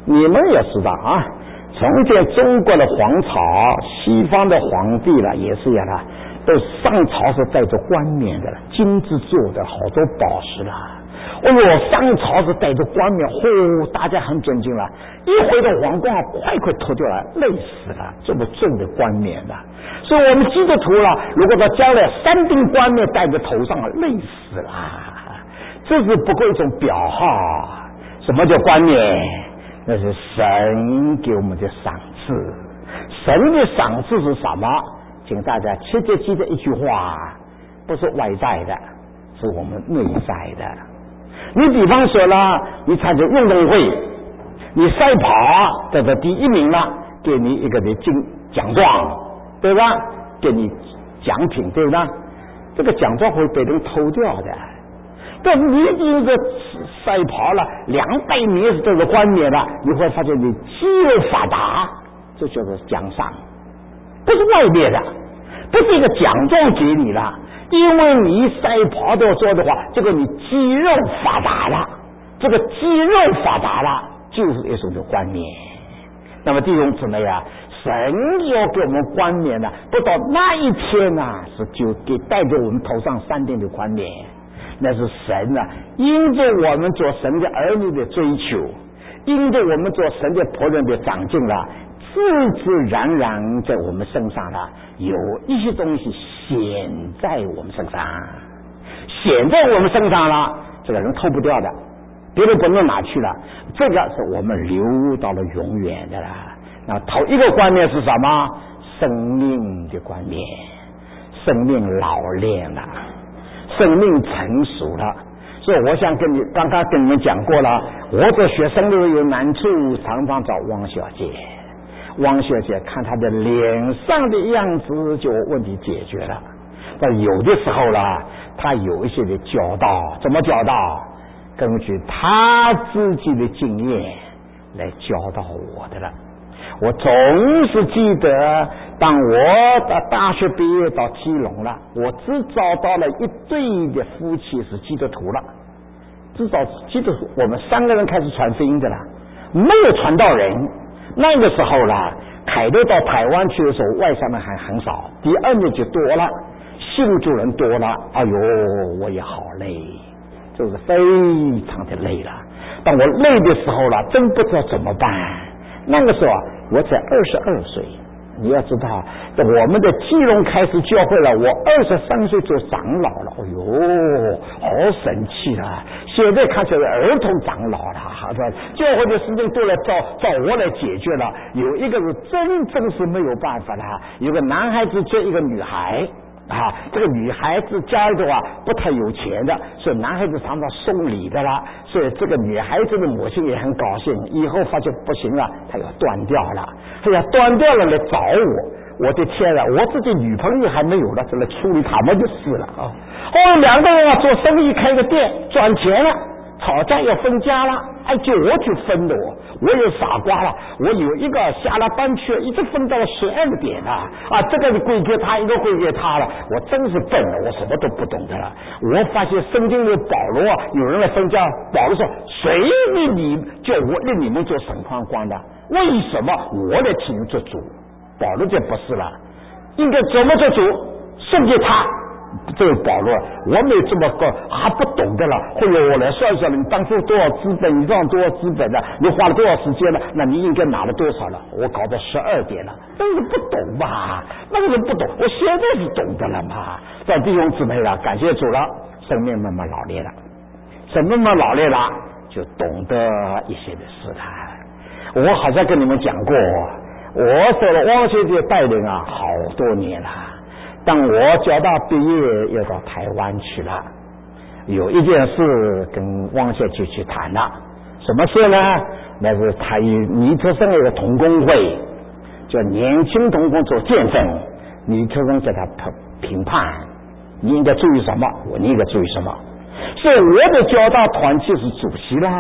你们也知道啊，从前中国的皇朝，西方的皇帝了也是一样的，都上朝是带着冠冕的，金子做的好多宝石了。哎呦，上朝是带着冠冕，呼，大家很尊敬了。一回到皇宫，快快脱掉了，累死了，这么重的冠冕的。所以我们基督徒了，如果到将来三顶冠冕戴在头上，累死了。这是不过一种表号。什么叫冠冕？那是神给我们的赏赐。神的赏赐是什么？请大家切切记得一句话，不是外在的，是我们内在的。你比方说了，你参加运动会，你赛跑得到第一名了，给你一个的金奖状，对吧？给你奖品，对吧？这个奖状会被人偷掉的。但你因为赛跑了两百米这个冠冕了，你会发现你肌肉发达，这就是奖赏，不是外面的，不是一个奖状给你了，因为你赛跑的做的话，这个你肌肉发达了，这个肌肉发达了就是一种的冠冕。那么弟兄姊妹啊，神要给我们冠冕呢，不到那一天啊，是就给戴着我们头上三顶的冠冕。那是神啊，因着我们做神的儿女的追求，因着我们做神的仆人的长进了，自自然然在我们身上了，有一些东西显在我们身上，显在我们身上了，这个人偷不掉的，别人不能拿去了，这个是我们留到了永远的了。那头一个观念是什么？生命的观念，生命老练了，生命成熟了。所以我想跟你刚刚跟你们讲过了，我这学生都有难处，常常找汪小姐。汪小姐看她的脸上的样子，就问题解决了。但有的时候啦，她有一些的教导，怎么教导？根据她自己的经验来教导我的了。我总是记得，当我的大学毕业到基隆了，我只找到了一对的夫妻是基督徒了，至少基督徒，我们三个人开始传福音的了，没有传道人。那个时候啦，凯德到台湾去的时候，外乡人还很少，第二年就多了，信主人多了，哎呦，我也好累，就是非常的累了。当我累的时候了，真不知道怎么办。那个时候啊，我才二十二岁。你要知道，我们的基隆开始教会了，我二十三岁做长老了。哎呦，好神气啊！现在看起来儿童长老了，好的，教会的事情都来找找我来解决了。有一个是真正是没有办法的，有个男孩子追一个女孩。啊，这个女孩子家里的话不太有钱的，所以男孩子常常送礼的啦，所以这个女孩子的母亲也很高兴。以后发现不行了，她要断掉了，她要断掉了来找我。我的天啊，我自己女朋友还没有了，就来处理他们的事了啊！哦，两个人啊做生意开个店赚钱了，吵架要分家了，哎，就我去分的我，我有傻瓜了，我有一个下了班去，一直分到了十二点了啊，这个归给他，一个归给他了，我真是笨了，我什么都不懂的了。我发现圣经的保罗啊，有人来分家，保罗说：“谁令你叫我令你们做审判官的？为什么我来替你做主？”保罗就不是了，应该怎么做主？送给他。这个保罗，我没这么高，还不懂的了。或者我来算算了，你当初多少资本，你赚多少资本了，你花了多少时间了？那你应该拿了多少了？我搞到十二点了，但是不懂吧？那个人不懂，我现在是懂得了嘛。在弟兄姊妹了，感谢主了，生命慢慢老练了，生命慢慢老练了，就懂得一些的事了。我好像跟你们讲过，我做了汪先生带领啊，好多年了。当我教到毕业，要到台湾去了，有一件事跟汪先生去谈了。什么事呢？那是他与尼特森有个同工会，叫年轻同工做见证，尼特森给他评判，你应该注意什么，我你应该注意什么。所以我的教导团体是主席啦，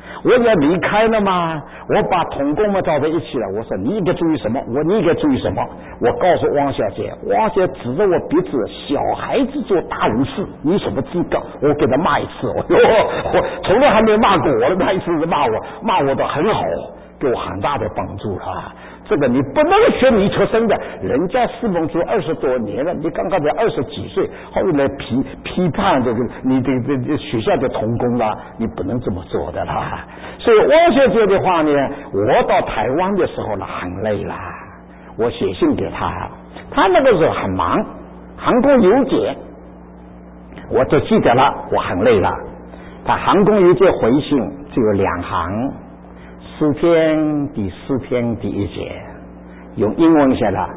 我要离开了嘛，我把同工们找在一起了。我说你应该注意什么？我你应该注意什么？我告诉汪小姐，汪小姐指着我鼻子，小孩子做大人事，你什么资格？我给他骂一次，我我从来还没骂过我，那一次骂我，骂我的很好，给我很大的帮助了。这个你不能学你出身的，人家侍奉主二十多年了，你刚刚才二十几岁，后来批批判这个你的这这学校的同工了，你不能这么做的啦。所以汪小姐的话呢，我到台湾的时候呢很累了，我写信给他，他那个时候很忙，航空邮件，我都记得了，我很累了。他航空邮件回信只有两行。诗篇第四篇第一节，用英文写了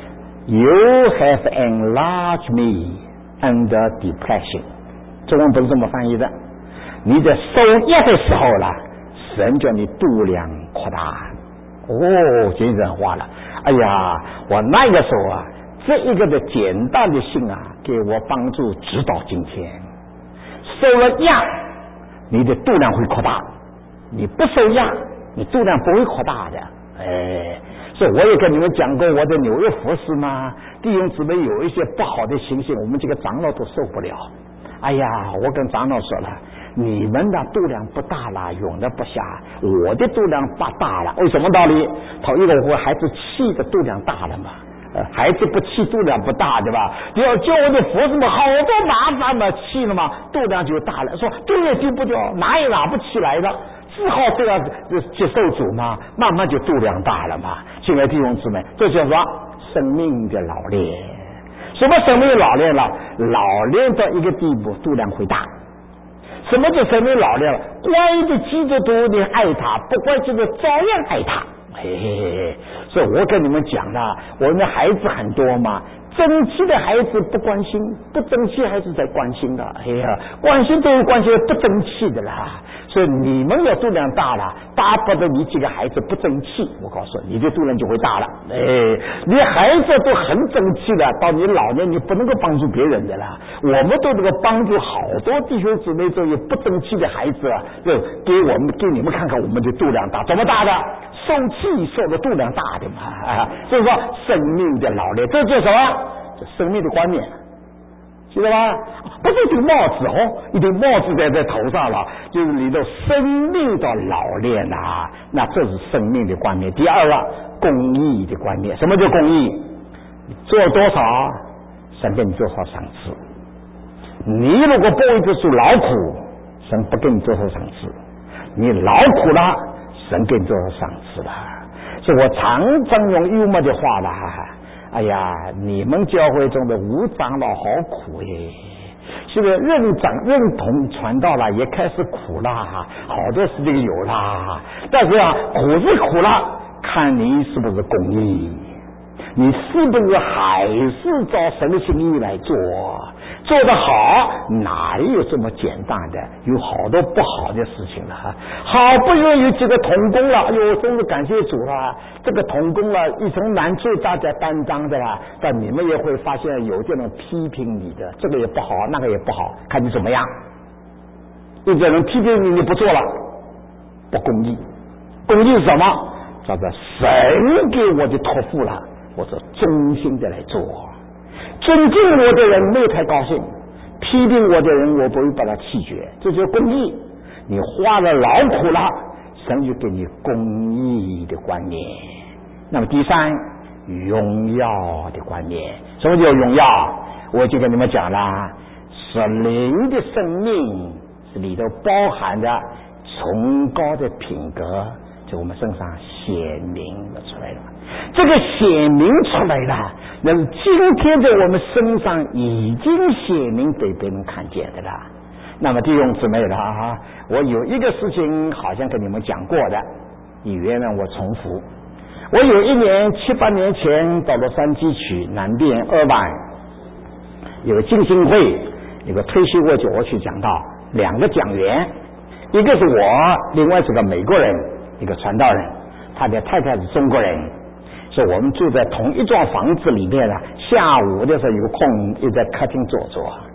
You have enlarged me under depression， 中文不是这么翻译的，你在受压的时候了，神叫你度量扩大。哦，简直话了，哎呀，我那个时候啊，这一个的简单的信啊，给我帮助直到今天。受了压，你的度量会扩大，你不受压你度量不会扩大的，哎，所以我也跟你们讲过我的纽约服饰嘛，弟兄姊妹有一些不好的情形，我们这个长老都受不了。哎呀，我跟长老说了，你们的度量不大了，容得不下，我的度量不大了，为什么道理？头一个我孩子气的度量大了嘛，呃，孩子不气度量不大，对吧？你要教我的服饰嘛，好多麻烦嘛，气了嘛，度量就大了。说丢也丢不掉，拿也拿不起来的。只好这样接受主嘛，慢慢就度量大了嘛。亲爱的弟兄姊妹，这叫做生命的老练。什么生命老练了？老练到一个地步，度量会大。什么叫生命老练了？关的基督徒你爱他，不关基督照样爱他。嘿嘿嘿，所以我跟你们讲了，我们的孩子很多嘛。争气的孩子不关心，不争气孩子在关心的。哎呀，关心都有关心不争气的啦。所以你们要度量大了，巴不得你几个孩子不争气，我告诉你，你的度量就会大了。哎，你孩子都很争气了，到你老年你不能够帮助别人的啦。我们都能够帮助好多弟兄姊妹中有不争气的孩子，就给我们给你们看看我们的度量大，怎么大的？受气受的度量大的嘛。啊，所以说生命的老练，这叫什么？这生命的观念。记得吧？不是一顶帽子哦，一顶帽子在在头上了，就是你的生命的老练啊，那这是生命的观念。第二了，公益的观念。什么叫公益？做多少，神给你多少赏赐。你如果不为这做劳苦，神不给你多少赏赐。你劳苦了，神给你多少赏赐了。所以我常常用幽默的话了。哎呀，你们教会中的吴长老好苦耶！现在认长认同传道了，也开始苦了，好多事情有啦。但是啊，苦是苦了，看你是不是公义，你是不是还是照神的心意来做？做得好，哪里有这么简单的？有好多不好的事情了。好不容易有几个同工了，哎呦，真是感谢主了。这个同工了，一从难处大家担当的啦。但你们也会发现有这种批评你的，这个也不好，那个也不好，看你怎么样。有些人批评你，你不做了，不公义。公义是什么？叫做神给我的托付了，我说忠心的来做。尊敬我的人没有太高兴，批评我的人我不会把他弃绝，这就是公义。你花了劳苦了，神就给你公义的观念。那么第三，荣耀的观念。什么叫荣耀？我就跟你们讲了，属灵的生命是里头包含着崇高的品格，在我们身上显明了出来了。这个显明出来了，那是今天在我们身上已经显明给别人看见的了。那么弟兄姊妹了啊，我有一个事情好像跟你们讲过的，你原谅我重复。我有一年七八年前到洛杉矶去南边二湾，有个浸信会，有个退休过叫我去讲道，两个讲员，一个是我，另外是个美国人，一个传道人，他的太太是中国人。所以我们住在同一幢房子里面了。下午的时候有空，又在客厅坐坐。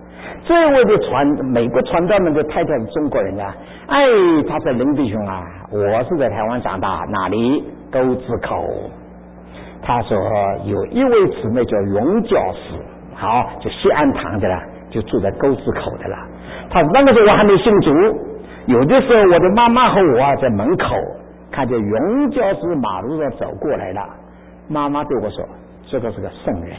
这位的传美国传道人的太太是中国人啊，哎，他说林弟兄啊，我是在台湾长大，哪里？沟子口。他说有一位姊妹叫荣教师，好，就西安堂的了，就住在沟子口的了。他那个时候我还没信主，有的时候我的妈妈和我啊在门口看见荣教师马路上走过来了，妈妈对我说这个是个圣人。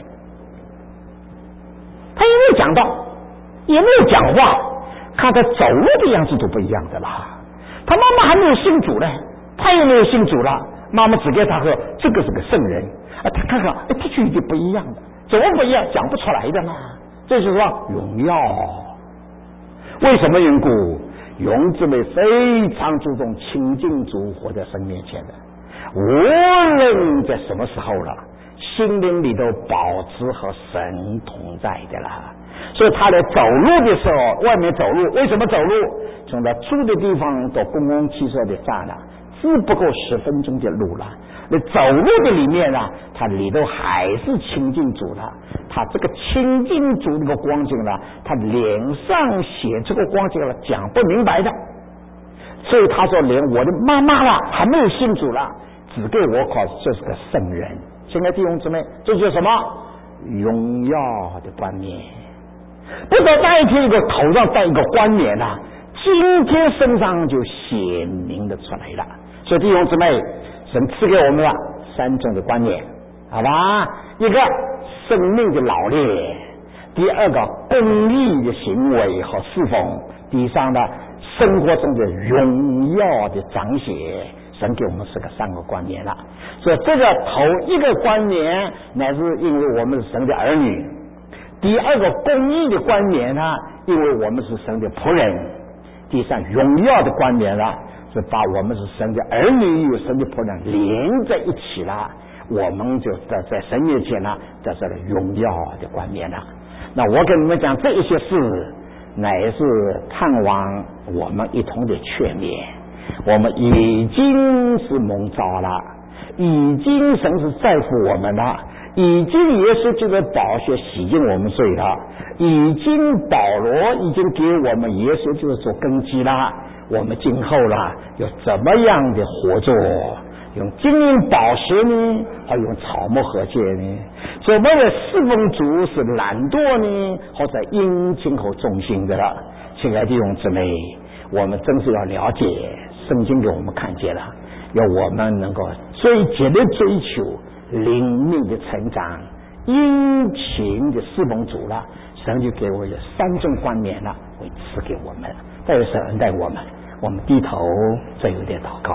他也没有讲道，也没有讲话，看他走路的样子都不一样的啦。他妈妈还没有信主呢，他也没有信主了，妈妈只给他说这个是个圣人，啊，他看看，哎，他就有点不一样的，怎么不一样？讲不出来的嘛。这就是说荣耀。为什么缘故？荣姊妹非常注重亲近主活在神面前的，无论在什么时候了，心灵里头保持和神同在的啦。所以他在走路的时候，外面走路，为什么走路？从他住的地方到公共汽车的站了，只不过十分钟的路了。那走路的里面呢，他里头还是亲近主了。他这个亲近主那个光景呢，他脸上写这个光景了，讲不明白的。所以他说，连我的妈妈了还没有信主了，只给我考这是个圣人。亲爱的弟兄姊妹，这就是什么荣耀的冠冕？不知道那一天一个头上戴一个冠冕啊，今天身上就显明的出来了。所以弟兄姊妹，神赐给我们了三种的冠冕，好吧？一个生命的老练，第二个公义的行为和侍奉，第三呢生活中的荣耀的彰显。神给我们是个三个冠冕了。所以这个头一个冠冕乃是因为我们是神的儿女，第二个公义的冠冕呢，因为我们是神的仆人，第三荣耀的冠冕呢，是把我们是神的儿女与神的仆人连在一起了，我们就在在神面前呢得到了荣耀的冠冕了。那我跟你们讲这一些事，乃是盼望我们一同的劝勉。我们已经是蒙召了，已经神是在乎我们了，已经耶稣就在宝血洗净我们罪了，已经保罗已经给我们耶稣就是做根基了。我们今后了要怎么样的活着？用金银宝石呢，还用草木禾秸呢？怎么的侍奉主是懒惰呢，或者殷勤和忠心的了？亲爱的弟兄姊妹，我们真是要了解圣经给我们看见了，要我们能够追竭的追求灵命的成长，殷勤的侍奉主了，神就给我有三种冠冕了，会赐给我们，但是神恩待我们。我们低头再有点祷告。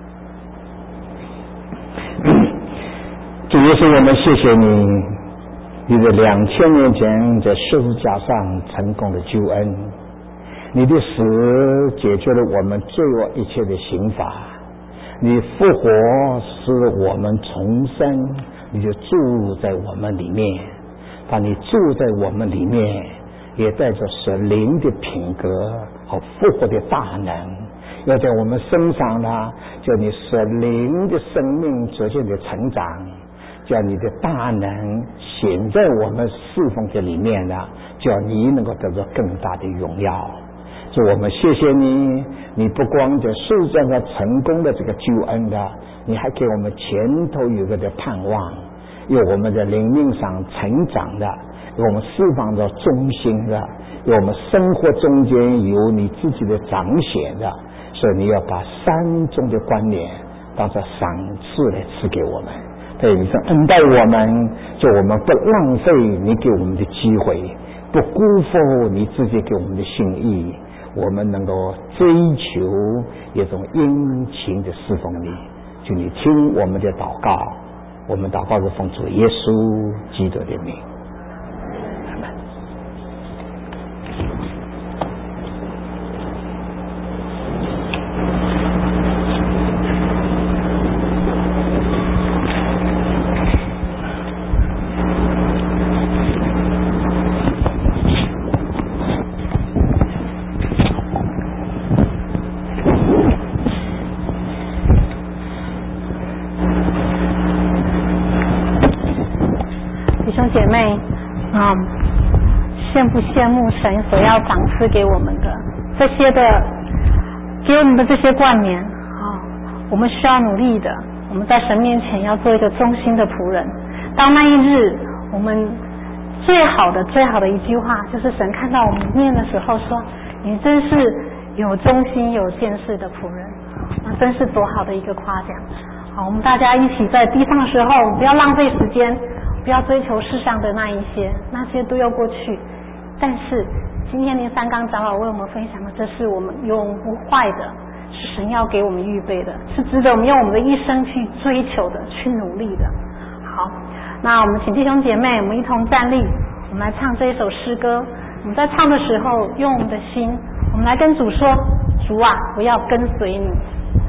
主耶稣，我们谢谢你，你的两千年前在十字架上成功的救恩，你的死解决了我们罪恶一切的刑罚，你复活使我们重生，你就住在我们里面。当你住在我们里面，也带着神灵的品格和复活的大能，要在我们身上呢，叫你神灵的生命逐渐的成长，叫你的大能显在我们侍奉的里面呢，叫你能够得到更大的荣耀。所以我们谢谢你，你不光在世上的成功的这个救恩的，你还给我们前头有个的盼望，有我们在灵命上成长的，有我们释放的忠心的，有我们生活中间有你自己的彰显的。所以你要把三种的冠冕当作赏赐来赐给我们，对，你是恩待我们，就我们不浪费你给我们的机会，不辜负你自己给我们的心意，我们能够追求一种殷勤的侍奉你。就你听我们的祷告，我们祷告是奉主耶稣基督的名。 姐妹， 羡不羡慕神所要赏赐给我们的这些的，给我们的这些冠冕啊？我们需要努力的，我们在神面前要做一个忠心的仆人。当那一日，我们最好的最好的一句话，就是神看到我们面的时候说：“你真是有忠心有见识的仆人。”那真是多好的一个夸奖！好，我们大家一起在地上的时候，不要浪费时间，不要追求世上的那一些，那些都要过去。但是今天林三刚长老为我们分享的，这是我们永不坏的，是神要给我们预备的，是值得我们用我们的一生去追求的，去努力的。好，那我们请弟兄姐妹，我们一同站立，我们来唱这一首诗歌。我们在唱的时候，用我们的心，我们来跟主说：主啊，我要跟随你。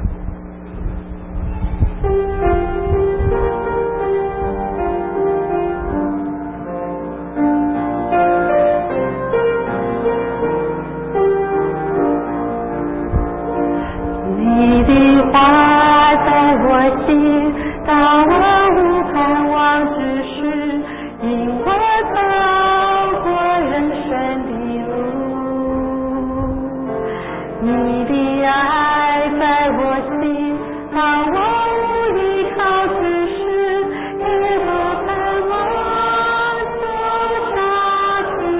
你的话在我心，当我无盼望之时，引我走过人生的路。你的爱在我心，当我无依靠之时，引我盼望走下去。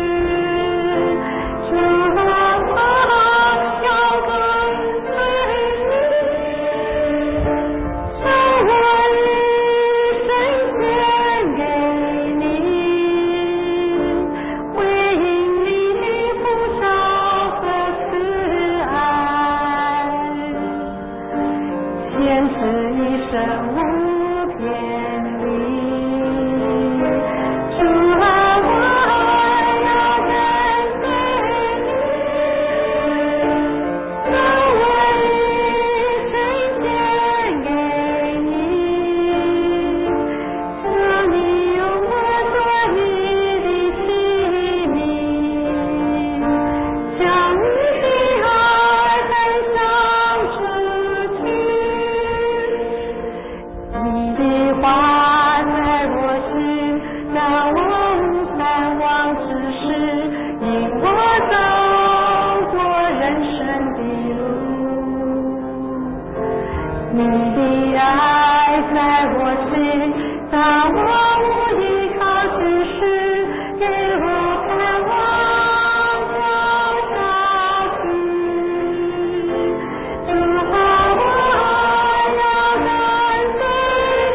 主啊，我要跟随你，将我一生献给你，回应你的呼召和慈爱，坚持一生无偏离。主啊，我要跟随你，将我一生献给你，求你用我做你的器皿，将你的爱分享出去。你的话在我心，当我无盼望之时，引我走过人生的路。你的爱在我心，当我无依靠之时，给我盼望走下去。主啊，我要跟随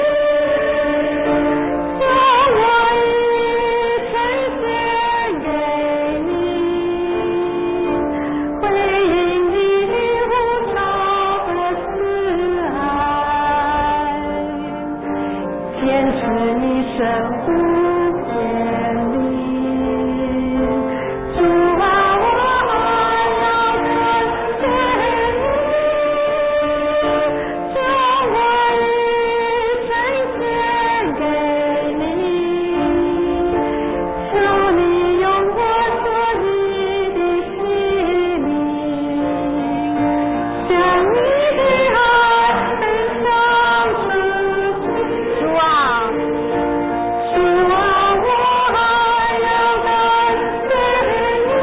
你，将我一生献给你，回应你的呼召和慈爱，坚持一生不偏离。主啊，我要跟随你，将我一生献给你，求你用我做你的器皿，将你的爱分享出去。主啊，主啊，我要跟随你，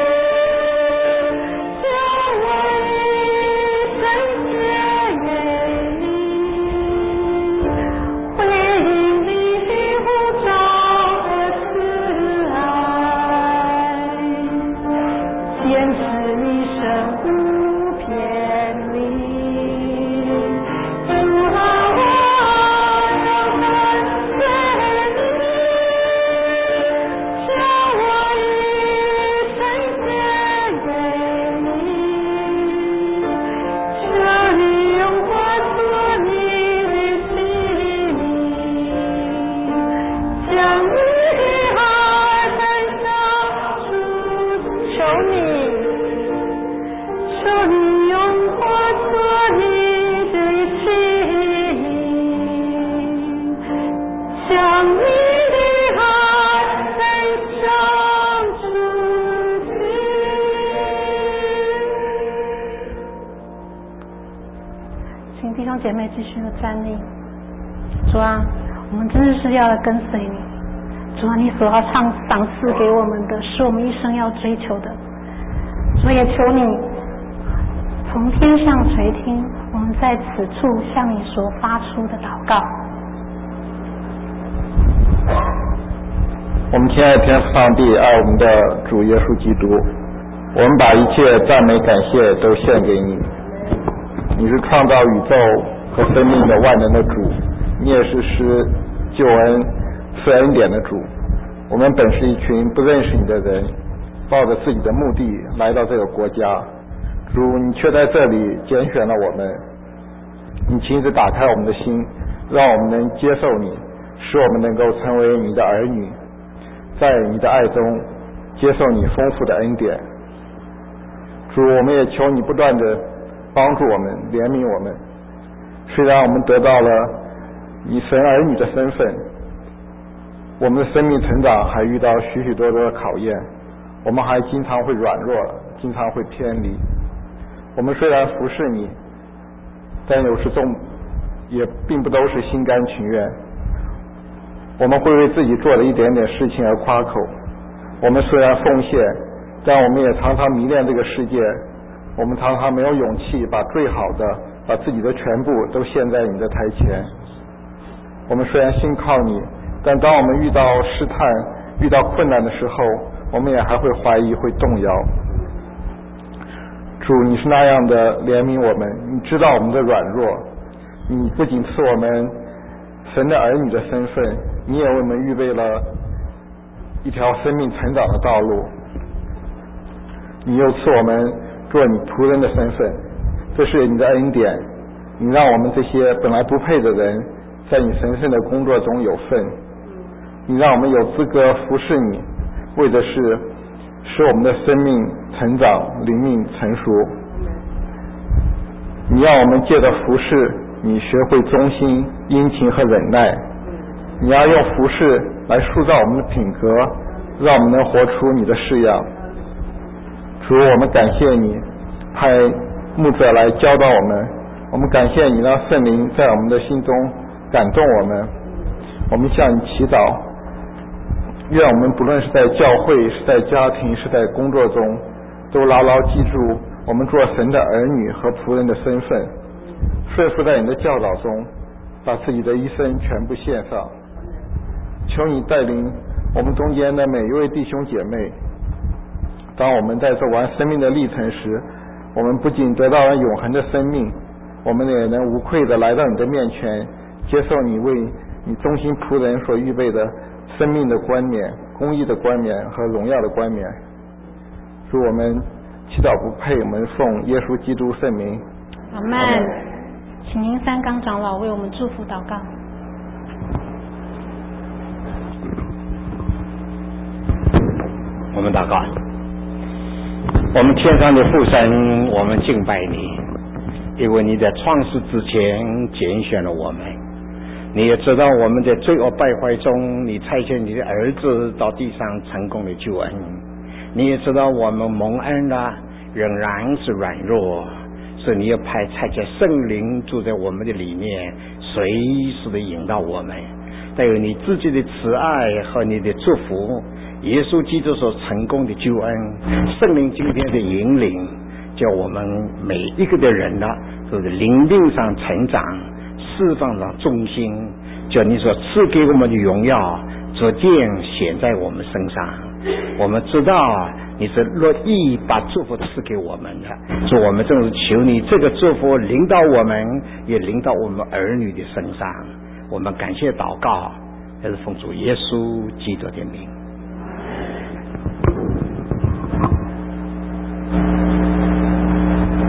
将我一生献给你，回应你的呼召和慈爱，坚持一生不偏离。主啊，我要跟随你，将我一生献给你，求你用我做你的器皿，将你的爱分享出去。求你，求你用我做你的器皿，将你的爱分享出去。 请弟兄姐妹继续的站立。主啊，我们真的是要来跟随你。 主啊，你所要赏赏赐给我们的，是我们一生要追求的。主也求你从天上垂听我们在此处向你所发出的祷告。 我们亲爱的天父上帝，爱我们的主耶稣基督，我们把一切赞美感谢都献给你。你是创造宇宙和生命的万能的主，你也是施救恩赐恩典的主。我们本是一群不认识你的人，抱着自己的目的来到这个国家，主，你却在这里拣选了我们，你亲自打开我们的心，让我们能接受你，使我们能够成为你的儿女，在你的爱中接受你丰富的恩典。主，我们也求你不断的帮助我们，怜悯我们。虽然我们得到了你神儿女的身份，我们的生命成长还遇到许许多多的考验，我们还经常会软弱，经常会偏离。我们虽然服侍你，但有时中也并不都是心甘情愿。我们会为自己做的一点点事情而夸口，我们虽然奉献，但我们也常常迷恋这个世界，我们常常没有勇气把最好的，把自己的全部都献在你的台前。我们虽然信靠你，但当我们遇到试探，遇到困难的时候，我们也还会怀疑，会动摇。主，你是那样的怜悯我们，你知道我们的软弱，你不仅赐我们神的儿女的身份，你也为我们预备了一条生命成长的道路，你又赐我们做你仆人的身份，这是你的恩典。你让我们这些本来不配的人，在你神圣的工作中有份，你让我们有资格服侍你，为的是使我们的生命成长，灵命成熟。你让我们借着服侍你学会忠心、殷勤和忍耐，你要用服侍来塑造我们的品格，让我们能活出你的式样。主，我们感谢你派牧者来教导我们，我们感谢你让圣灵在我们的心中感动我们。我们向你祈祷，愿我们不论是在教会，是在家庭，是在工作中，都牢牢记住我们做神的儿女和仆人的身份，顺服在你的教导中，把自己的一生全部献上。求你带领我们中间的每一位弟兄姐妹，当我们在走完生命的历程时，我们不仅得到了永恒的生命，我们也能无愧的来到你的面前，接受你为你忠心仆人所预备的生命的冠冕、公义的冠冕和荣耀的冠冕。祝我们祈祷不配，我们奉耶稣基督圣名。 阿们。请您三纲长老为我们祝福祷告。 我们祷告，我们天上的父神，我们敬拜你，因为你在创世之前拣选了我们，你也知道我们在罪恶败坏中，你差遣你的儿子到地上成功的救恩，你也知道我们蒙恩了，仍然是软弱，所以你要派差遣圣灵住在我们的里面，随时的引导我们，带有你自己的慈爱和你的祝福，耶稣基督所成功的救恩，圣灵今天的引领，叫我们每一个的人呢，都是灵命上成长，释放上忠心，叫你所赐给我们的荣耀逐渐显在我们身上。我们知道你是乐意把祝福赐给我们的，所以我们正是求你这个祝福临到我们，也临到我们儿女的身上。我们感谢祷告，这是奉主耶稣基督的名。